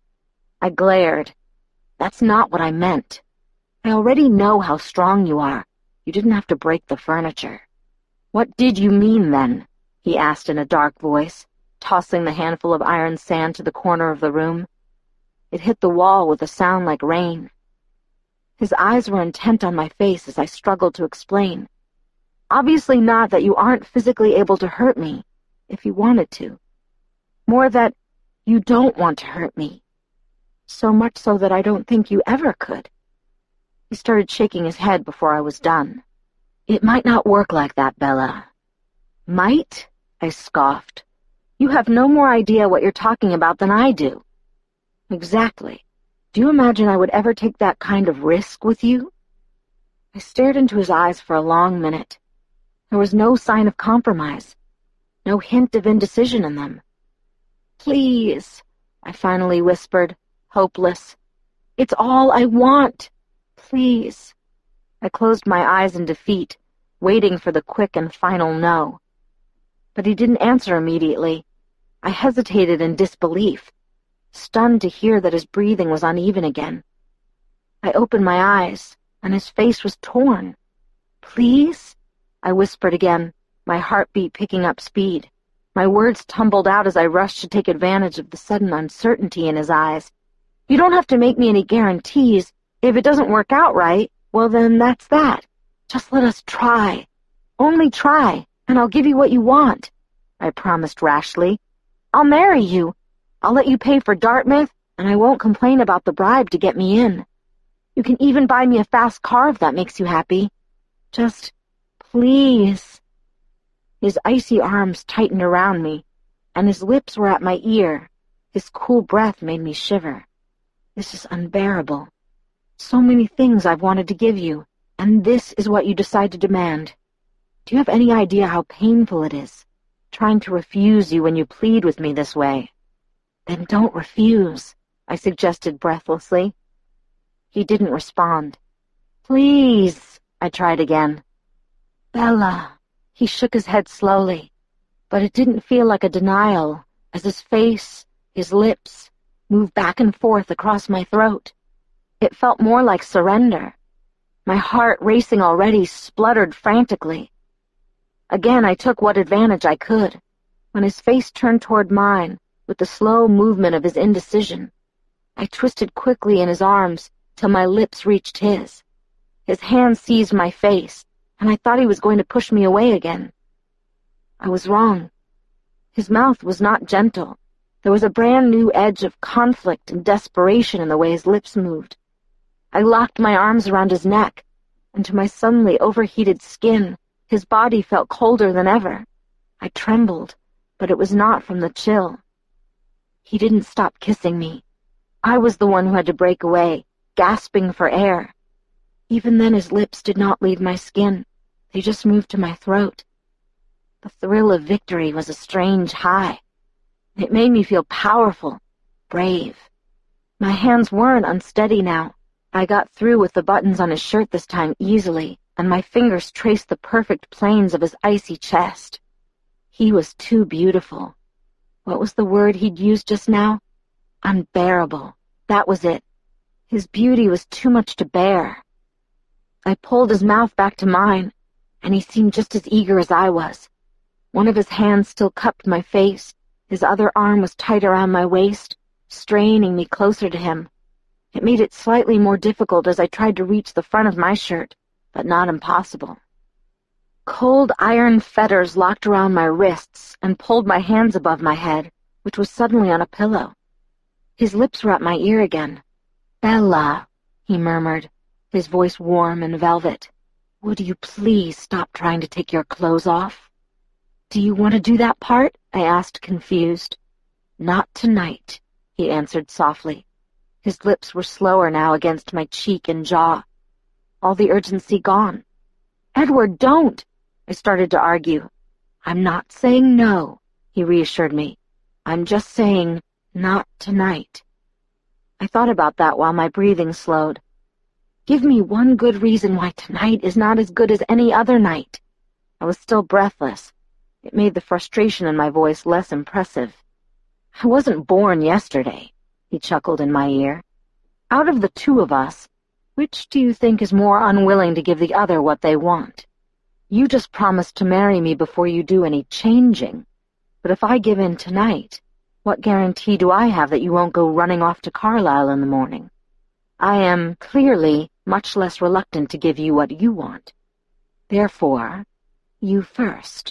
I glared. That's not what I meant. I already know how strong you are. You didn't have to break the furniture. What did you mean, then? He asked in a dark voice. tossing the handful of iron sand to the corner of the room. It hit the wall with a sound like rain. His eyes were intent on my face as I struggled to explain. Obviously not that you aren't physically able to hurt me, if you wanted to. More that you don't want to hurt me. So much so that I don't think you ever could. He started shaking his head before I was done. It might not work like that, Bella. Might? I scoffed. You have no more idea what you're talking about than I do. Exactly. Do you imagine I would ever take that kind of risk with you? I stared into his eyes for a long minute. There was no sign of compromise, no hint of indecision in them. Please, I finally whispered, hopeless. It's all I want. Please. I closed my eyes in defeat, waiting for the quick and final no. But he didn't answer immediately. I hesitated in disbelief, stunned to hear that his breathing was uneven again. I opened my eyes, and his face was torn. Please? I whispered again, my heartbeat picking up speed. My words tumbled out as I rushed to take advantage of the sudden uncertainty in his eyes. You don't have to make me any guarantees. If it doesn't work out right, well then that's that. Just let us try. Only try, and I'll give you what you want, I promised rashly. I'll marry you. I'll let you pay for Dartmouth, and I won't complain about the bribe to get me in. You can even buy me a fast car if that makes you happy. Just, please. His icy arms tightened around me, and his lips were at my ear. His cool breath made me shiver. This is unbearable. So many things I've wanted to give you, and this is what you decide to demand. Do you have any idea how painful it is, trying to refuse you when you plead with me this way? Then don't refuse, I suggested breathlessly. He didn't respond. Please, I tried again. Bella. He shook his head slowly, but it didn't feel like a denial as his face, his lips, moved back and forth across my throat. It felt more like surrender. My heart, racing already, spluttered frantically. Again, I took what advantage I could, when his face turned toward mine with the slow movement of his indecision. I twisted quickly in his arms till my lips reached his. His hand seized my face, and I thought he was going to push me away again. I was wrong. His mouth was not gentle. There was a brand new edge of conflict and desperation in the way his lips moved. I locked my arms around his neck, and to my suddenly overheated skin, his body felt colder than ever. I trembled, but it was not from the chill. He didn't stop kissing me. I was the one who had to break away, gasping for air. Even then his lips did not leave my skin. They just moved to my throat. The thrill of victory was a strange high. It made me feel powerful, brave. My hands weren't unsteady now. I got through with the buttons on his shirt this time easily, and my fingers traced the perfect planes of his icy chest. He was too beautiful. What was the word he'd used just now? Unbearable. That was it. His beauty was too much to bear. I pulled his mouth back to mine, and he seemed just as eager as I was. One of his hands still cupped my face. His other arm was tight around my waist, straining me closer to him. It made it slightly more difficult as I tried to reach the front of my shirt, but not impossible. Cold iron fetters locked around my wrists and pulled my hands above my head, which was suddenly on a pillow. His lips were at my ear again. Bella, he murmured, his voice warm and velvet. Would you please stop trying to take your clothes off? Do you want to do that part? I asked, confused. Not tonight, he answered softly. His lips were slower now against my cheek and jaw. All the urgency gone. Edward, don't! I started to argue. I'm not saying no, he reassured me. I'm just saying not tonight. I thought about that while my breathing slowed. Give me one good reason why tonight is not as good as any other night. I was still breathless. It made the frustration in my voice less impressive. I wasn't born yesterday, he chuckled in my ear. Out of the two of us, which do you think is more unwilling to give the other what they want? You just promised to marry me before you do any changing. But if I give in tonight, what guarantee do I have that you won't go running off to Carlisle in the morning? I am clearly much less reluctant to give you what you want. Therefore, you first.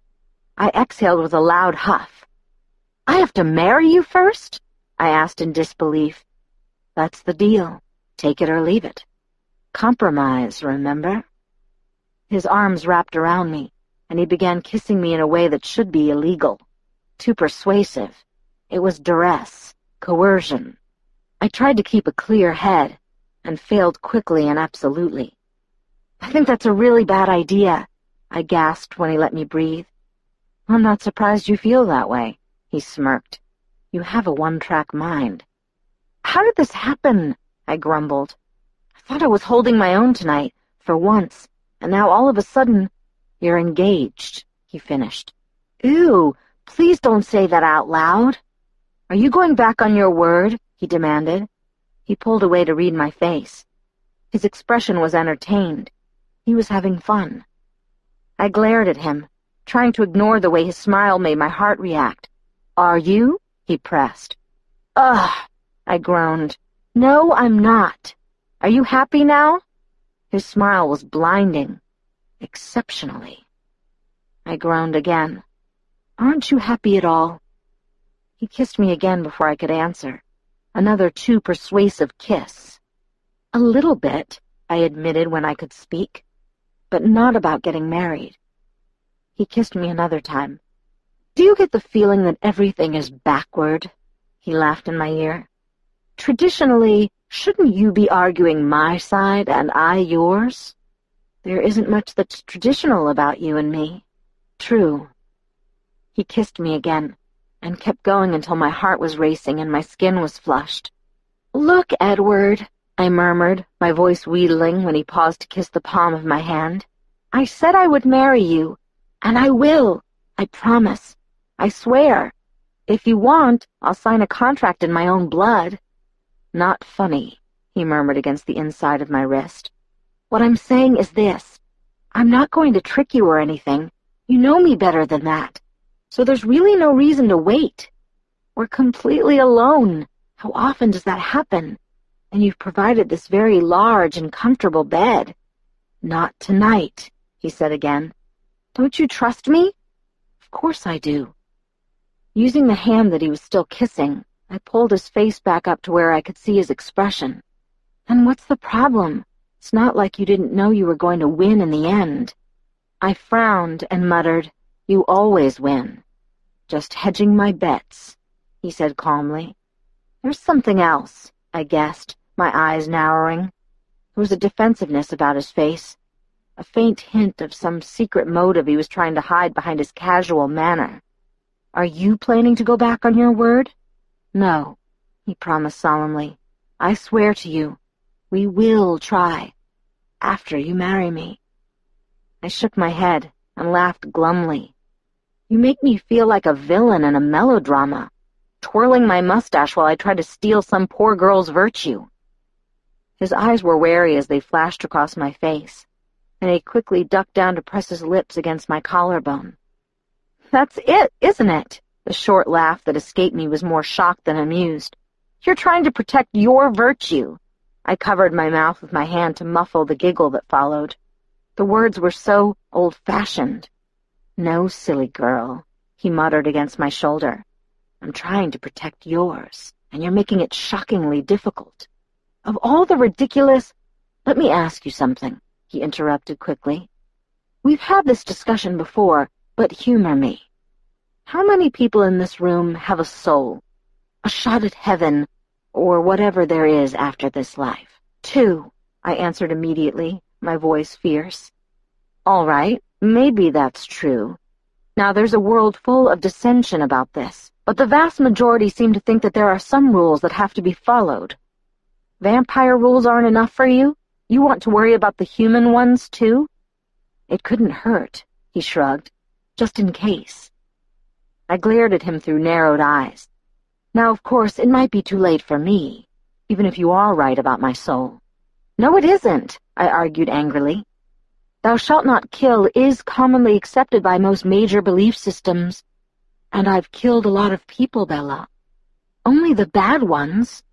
I exhaled with a loud huff. I have to marry you first? I asked in disbelief. That's the deal. Take it or leave it. Compromise, remember? His arms wrapped around me, and he began kissing me in a way that should be illegal. Too persuasive. It was duress, coercion. I tried to keep a clear head, and failed quickly and absolutely. I think that's a really bad idea, I gasped when he let me breathe. I'm not surprised you feel that way, he smirked. You have a one-track mind. How did this happen? I grumbled. I thought I was holding my own tonight, for once, and now all of a sudden, you're engaged, he finished. Ew, please don't say that out loud. Are you going back on your word? He demanded. He pulled away to read my face. His expression was entertained. He was having fun. I glared at him, trying to ignore the way his smile made my heart react. Are you? He pressed. Ugh, I groaned. No, I'm not. Are you happy now? His smile was blinding. Exceptionally. I groaned again. Aren't you happy at all? He kissed me again before I could answer. Another too persuasive kiss. A little bit, I admitted when I could speak, but not about getting married. He kissed me another time. Do you get the feeling that everything is backward? He laughed in my ear. Traditionally, shouldn't you be arguing my side and I yours? There isn't much that's traditional about you and me. True. He kissed me again, and kept going until my heart was racing and my skin was flushed. Look, Edward, I murmured, my voice wheedling when he paused to kiss the palm of my hand. I said I would marry you, and I will. I promise. I swear. If you want, I'll sign a contract in my own blood. Not funny, he murmured against the inside of my wrist. What I'm saying is this. I'm not going to trick you or anything. You know me better than that. So there's really no reason to wait. We're completely alone. How often does that happen? And you've provided this very large and comfortable bed. Not tonight, he said again. Don't you trust me? Of course I do. Using the hand that he was still kissing, I pulled his face back up to where I could see his expression. And what's the problem? It's not like you didn't know you were going to win in the end. I frowned and muttered, You always win. Just hedging my bets, he said calmly. There's something else, I guessed, my eyes narrowing. There was a defensiveness about his face, a faint hint of some secret motive he was trying to hide behind his casual manner. Are you planning to go back on your word? No, he promised solemnly. I swear to you, we will try, after you marry me. I shook my head and laughed glumly. You make me feel like a villain in a melodrama, twirling my mustache while I try to steal some poor girl's virtue. His eyes were wary as they flashed across my face, and he quickly ducked down to press his lips against my collarbone. That's it, isn't it? The short laugh that escaped me was more shocked than amused. You're trying to protect your virtue. I covered my mouth with my hand to muffle the giggle that followed. The words were so old-fashioned. No, silly girl, he muttered against my shoulder. I'm trying to protect yours, and you're making it shockingly difficult. Of all the ridiculous— Let me ask you something, he interrupted quickly. We've had this discussion before, but humor me. How many people in this room have a soul, a shot at heaven, or whatever there is after this life? Two, I answered immediately, my voice fierce. All right, maybe that's true. Now there's a world full of dissension about this, but the vast majority seem to think that there are some rules that have to be followed. Vampire rules aren't enough for you? You want to worry about the human ones, too? It couldn't hurt, he shrugged, just in case. I glared at him through narrowed eyes. Now, of course, it might be too late for me, even if you are right about my soul. No, it isn't, I argued angrily. Thou shalt not kill is commonly accepted by most major belief systems. And I've killed a lot of people, Bella. Only the bad ones.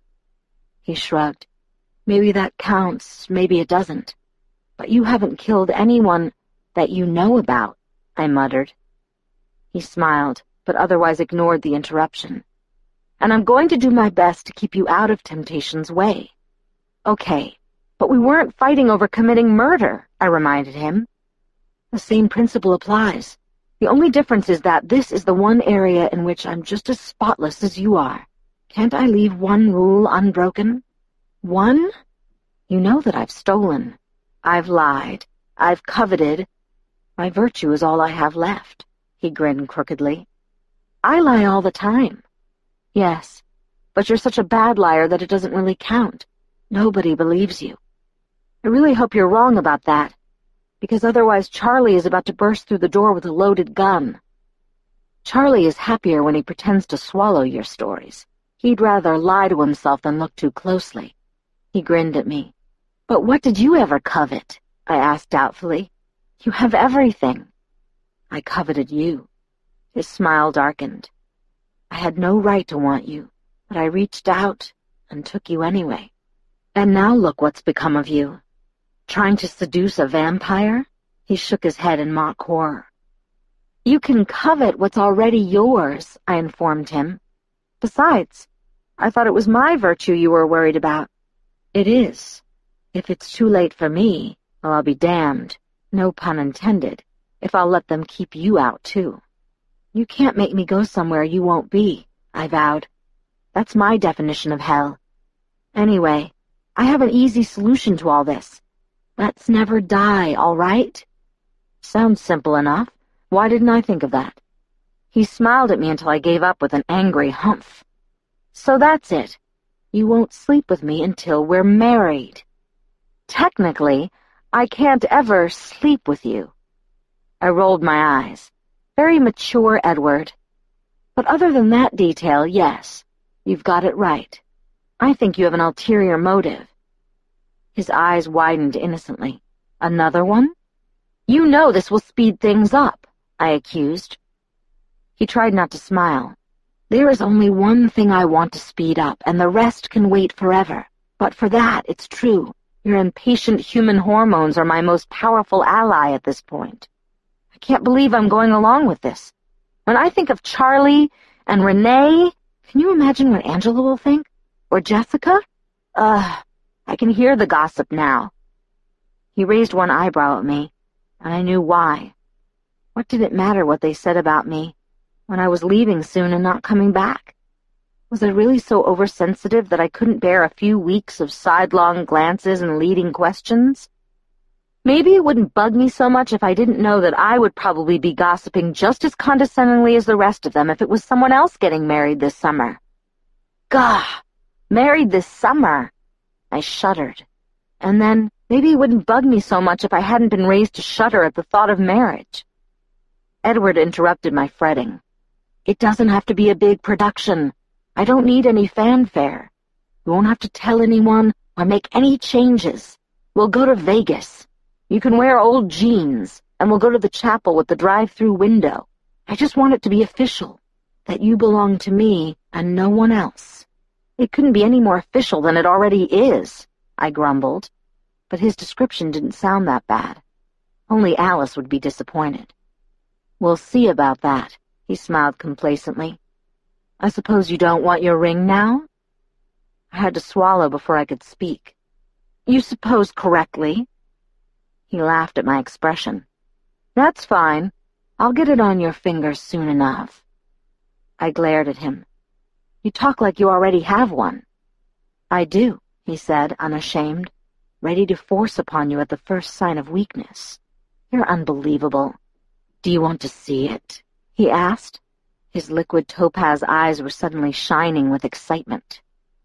He shrugged. Maybe that counts, maybe it doesn't. But you haven't killed anyone that you know about, I muttered. He smiled, but otherwise ignored the interruption. And I'm going to do my best to keep you out of temptation's way. Okay, but we weren't fighting over committing murder, I reminded him. The same principle applies. The only difference is that this is the one area in which I'm just as spotless as you are. Can't I leave one rule unbroken? One? You know that I've stolen. I've lied. I've coveted. My virtue is all I have left, he grinned crookedly. I lie all the time. Yes, but you're such a bad liar that it doesn't really count. Nobody believes you. I really hope you're wrong about that, because otherwise Charlie is about to burst through the door with a loaded gun. Charlie is happier when he pretends to swallow your stories. He'd rather lie to himself than look too closely. He grinned at me. But what did you ever covet? I asked doubtfully. You have everything. I coveted you. His smile darkened. I had no right to want you, but I reached out and took you anyway. And now look what's become of you. Trying to seduce a vampire? He shook his head in mock horror. You can covet what's already yours, I informed him. Besides, I thought it was my virtue you were worried about. It is. If it's too late for me, well, I'll be damned, no pun intended, if I'll let them keep you out, too. You can't make me go somewhere you won't be, I vowed. That's my definition of hell. Anyway, I have an easy solution to all this. Let's never die, all right? Sounds simple enough. Why didn't I think of that? He smiled at me until I gave up with an angry humph. So that's it. You won't sleep with me until we're married. Technically, I can't ever sleep with you. I rolled my eyes. Very mature, Edward. But other than that detail, yes, you've got it right. I think you have an ulterior motive. His eyes widened innocently. Another one? You know this will speed things up, I accused. He tried not to smile. There is only one thing I want to speed up, and the rest can wait forever. But for that, it's true. Your impatient human hormones are my most powerful ally at this point. I can't believe I'm going along with this. When I think of Charlie and Renee, can you imagine what Angela will think? Or Jessica? Ugh, I can hear the gossip now. He raised one eyebrow at me, and I knew why. What did it matter what they said about me when I was leaving soon and not coming back? Was I really so oversensitive that I couldn't bear a few weeks of sidelong glances and leading questions? Maybe it wouldn't bug me so much if I didn't know that I would probably be gossiping just as condescendingly as the rest of them if it was someone else getting married this summer. Gah! Married this summer! I shuddered. And then, maybe it wouldn't bug me so much if I hadn't been raised to shudder at the thought of marriage. Edward interrupted my fretting. It doesn't have to be a big production. I don't need any fanfare. You won't have to tell anyone or make any changes. We'll go to Vegas. You can wear old jeans, and we'll go to the chapel with the drive-through window. I just want it to be official, that you belong to me and no one else. It couldn't be any more official than it already is, I grumbled. But his description didn't sound that bad. Only Alice would be disappointed. We'll see about that, he smiled complacently. I suppose you don't want your ring now? I had to swallow before I could speak. You suppose correctly. He laughed at my expression. That's fine. I'll get it on your finger soon enough. I glared at him. You talk like you already have one. I do, he said, unashamed, ready to force upon you at the first sign of weakness. You're unbelievable. Do you want to see it? He asked. His liquid topaz eyes were suddenly shining with excitement.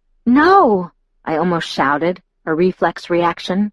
No! I almost shouted, a reflex reaction.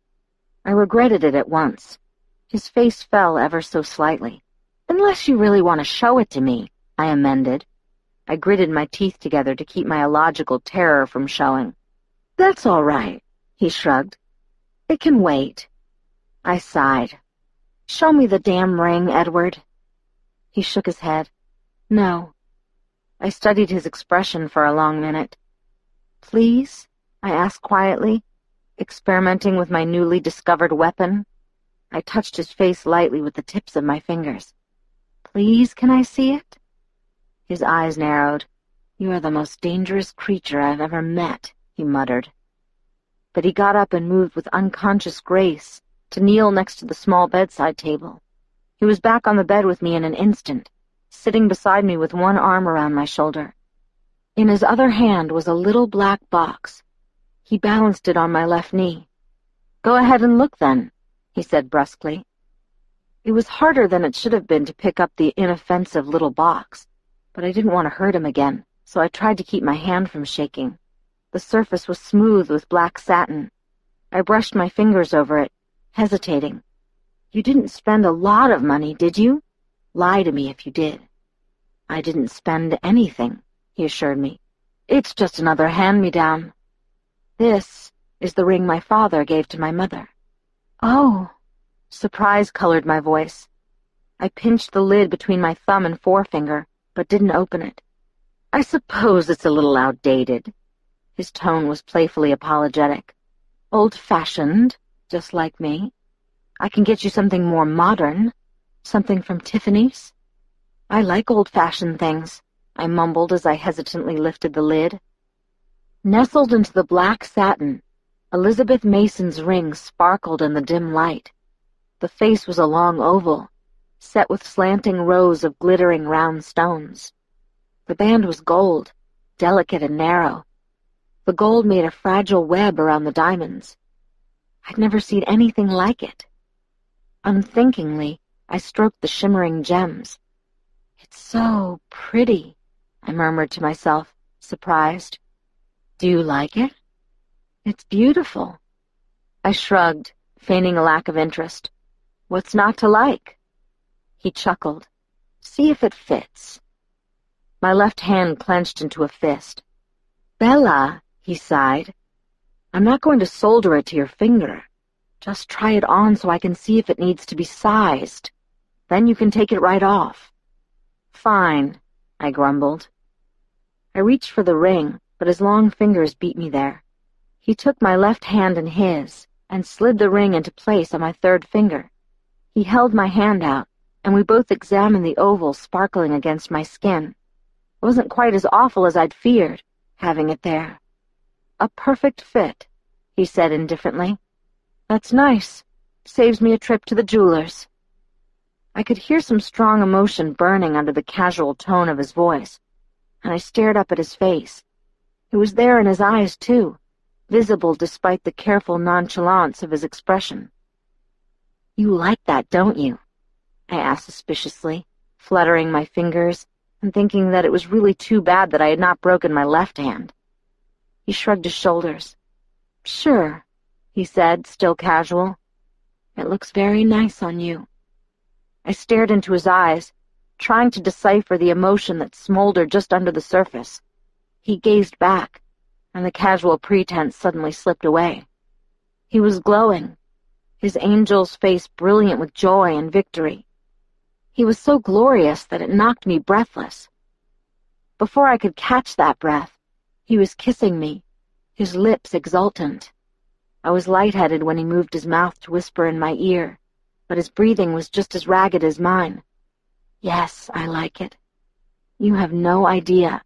I regretted it at once. His face fell ever so slightly. Unless you really want to show it to me, I amended. I gritted my teeth together to keep my illogical terror from showing. That's all right, he shrugged. It can wait. I sighed. Show me the damn ring, Edward. He shook his head. No. I studied his expression for a long minute. Please? I asked quietly, experimenting with my newly discovered weapon. I touched his face lightly with the tips of my fingers. Please, can I see it? His eyes narrowed. You are the most dangerous creature I've ever met, he muttered. But he got up and moved with unconscious grace to kneel next to the small bedside table. He was back on the bed with me in an instant, sitting beside me with one arm around my shoulder. In his other hand was a little black box. He balanced it on my left knee. Go ahead and look, then, he said brusquely. It was harder than it should have been to pick up the inoffensive little box, but I didn't want to hurt him again, so I tried to keep my hand from shaking. The surface was smooth with black satin. I brushed my fingers over it, hesitating. You didn't spend a lot of money, did you? Lie to me if you did. I didn't spend anything, he assured me. It's just another hand-me-down. This is the ring my father gave to my mother. Oh, surprise colored my voice. I pinched the lid between my thumb and forefinger, but didn't open it. I suppose it's a little outdated. His tone was playfully apologetic. Old-fashioned, just like me. I can get you something more modern, something from Tiffany's. I like old-fashioned things, I mumbled as I hesitantly lifted the lid. Nestled into the black satin, Elizabeth Mason's ring sparkled in the dim light. The face was a long oval, set with slanting rows of glittering round stones. The band was gold, delicate and narrow. The gold made a fragile web around the diamonds. I'd never seen anything like it. Unthinkingly, I stroked the shimmering gems. It's so pretty, I murmured to myself, surprised. Do you like it? It's beautiful. I shrugged, feigning a lack of interest. What's not to like? He chuckled. See if it fits. My left hand clenched into a fist. Bella, he sighed. I'm not going to solder it to your finger. Just try it on so I can see if it needs to be sized. Then you can take it right off. Fine, I grumbled. I reached for the ring, but his long fingers beat me there. He took my left hand in his and slid the ring into place on my third finger. He held my hand out, and we both examined the oval sparkling against my skin. It wasn't quite as awful as I'd feared, having it there. A perfect fit, he said indifferently. That's nice. Saves me a trip to the jeweler's. I could hear some strong emotion burning under the casual tone of his voice, and I stared up at his face. It was there in his eyes, too, visible despite the careful nonchalance of his expression. You like that, don't you? I asked suspiciously, fluttering my fingers and thinking that it was really too bad that I had not broken my left hand. He shrugged his shoulders. Sure, he said, still casual. It looks very nice on you. I stared into his eyes, trying to decipher the emotion that smoldered just under the surface. He gazed back, and the casual pretense suddenly slipped away. He was glowing, his angel's face brilliant with joy and victory. He was so glorious that it knocked me breathless. Before I could catch that breath, he was kissing me, his lips exultant. I was lightheaded when he moved his mouth to whisper in my ear, but his breathing was just as ragged as mine. Yes, I like it. You have no idea.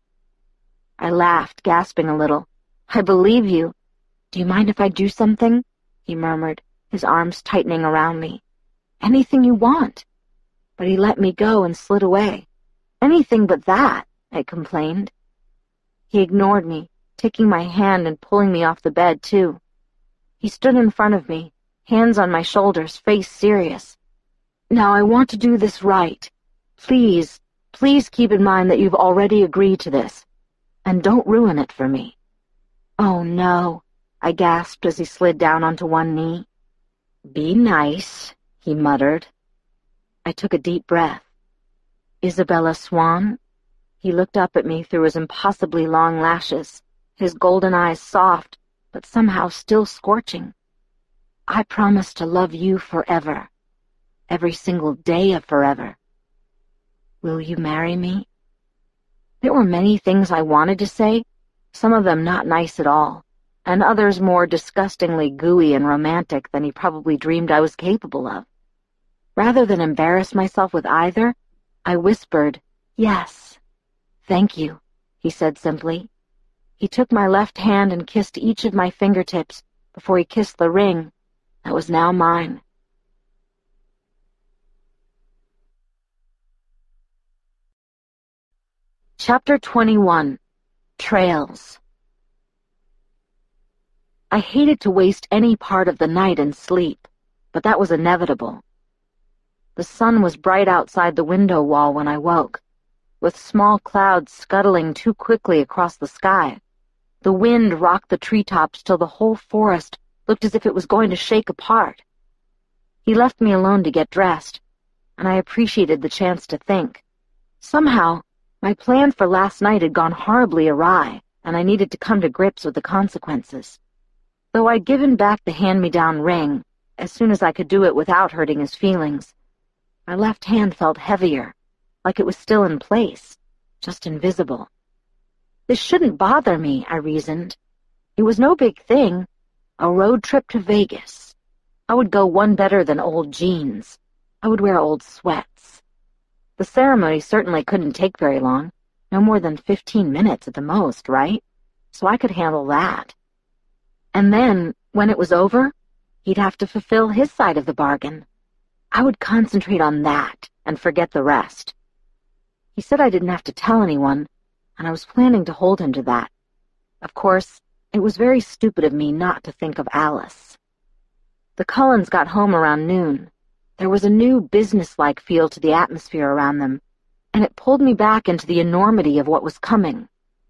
I laughed, gasping a little. I believe you. Do you mind if I do something? He murmured, his arms tightening around me. Anything you want. But he let me go and slid away. Anything but that, I complained. He ignored me, taking my hand and pulling me off the bed, too. He stood in front of me, hands on my shoulders, face serious. Now I want to do this right. Please, please keep in mind that you've already agreed to this. And don't ruin it for me. Oh, no, I gasped as he slid down onto one knee. Be nice, he muttered. I took a deep breath. Isabella Swan? He looked up at me through his impossibly long lashes, his golden eyes soft, but somehow still scorching. I promise to love you forever, every single day of forever. Will you marry me? There were many things I wanted to say, some of them not nice at all, and others more disgustingly gooey and romantic than he probably dreamed I was capable of. Rather than embarrass myself with either, I whispered, "Yes, thank you," he said simply. He took my left hand and kissed each of my fingertips before he kissed the ring that was now mine. Chapter twenty-one. Trails. I hated to waste any part of the night in sleep, but that was inevitable. The sun was bright outside the window wall when I woke, with small clouds scuttling too quickly across the sky. The wind rocked the treetops till the whole forest looked as if it was going to shake apart. He left me alone to get dressed, and I appreciated the chance to think. Somehow, my plan for last night had gone horribly awry, and I needed to come to grips with the consequences. Though I'd given back the hand-me-down ring, as soon as I could do it without hurting his feelings, my left hand felt heavier, like it was still in place, just invisible. This shouldn't bother me, I reasoned. It was no big thing, a road trip to Vegas. I would go one better than old jeans. I would wear old sweats. The ceremony certainly couldn't take very long, no more than fifteen minutes at the most, right? So I could handle that. And then, when it was over, he'd have to fulfill his side of the bargain. I would concentrate on that and forget the rest. He said I didn't have to tell anyone, and I was planning to hold him to that. Of course, it was very stupid of me not to think of Alice. The Cullens got home around noon. There was a new business-like feel to the atmosphere around them, and it pulled me back into the enormity of what was coming.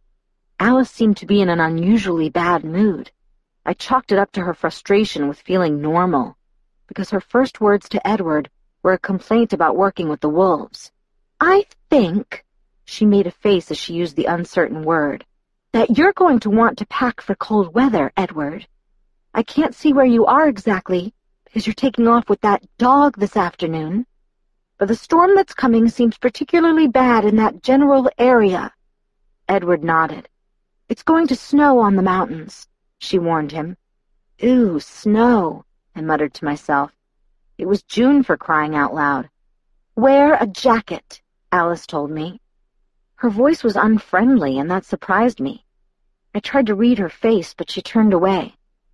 Alice seemed to be in an unusually bad mood. I chalked it up to her frustration with feeling normal, because her first words to Edward were a complaint about working with the wolves. "I think," she made a face as she used the uncertain word, "that you're going to want to pack for cold weather, Edward. I can't see where you are exactly, because you're taking off with that dog this afternoon. But the storm that's coming seems particularly bad in that general area." Edward nodded. "It's going to snow on the mountains," she warned him. "Ooh, snow," I muttered to myself. It was June, for crying out loud. "Wear a jacket," Alice told me. Her voice was unfriendly, and that surprised me. I tried to read her face, but she turned away.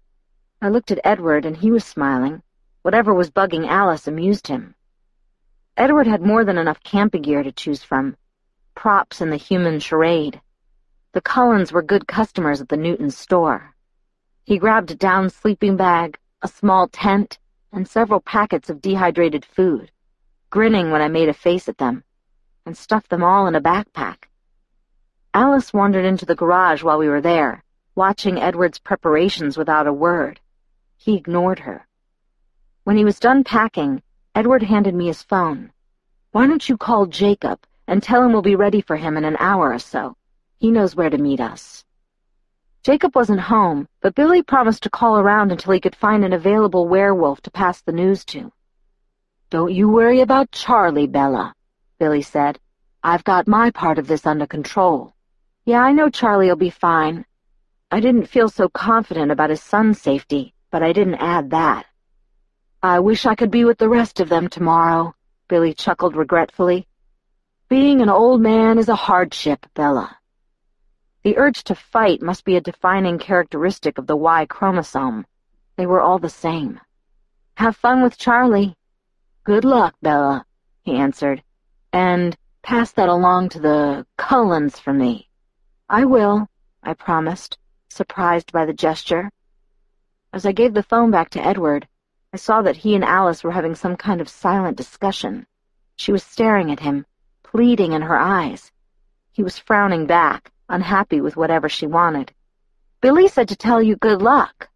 I looked at Edward, and he was smiling. Whatever was bugging Alice amused him. Edward had more than enough camping gear to choose from, props in the human charade. The Cullens were good customers at the Newton store. He grabbed a down sleeping bag, a small tent, and several packets of dehydrated food, grinning when I made a face at them, and stuffed them all in a backpack. Alice wandered into the garage while we were there, watching Edward's preparations without a word. He ignored her. When he was done packing, Edward handed me his phone. "Why don't you call Jacob and tell him we'll be ready for him in an hour or so? He knows where to meet us." Jacob wasn't home, but Billy promised to call around until he could find an available werewolf to pass the news to. "Don't you worry about Charlie, Bella," Billy said. "I've got my part of this under control." "Yeah, I know Charlie'll be fine." I didn't feel so confident about his son's safety, but I didn't add that. "I wish I could be with the rest of them tomorrow," Billy chuckled regretfully. "Being an old man is a hardship, Bella." The urge to fight must be a defining characteristic of the Y chromosome. They were all the same. "Have fun with Charlie." "Good luck, Bella," he answered, "and pass that along to the Cullens for me." "I will," I promised, surprised by the gesture. As I gave the phone back to Edward, I saw that he and Alice were having some kind of silent discussion. She was staring at him, pleading in her eyes. He was frowning back, unhappy with whatever she wanted. "Billy said to tell you good luck."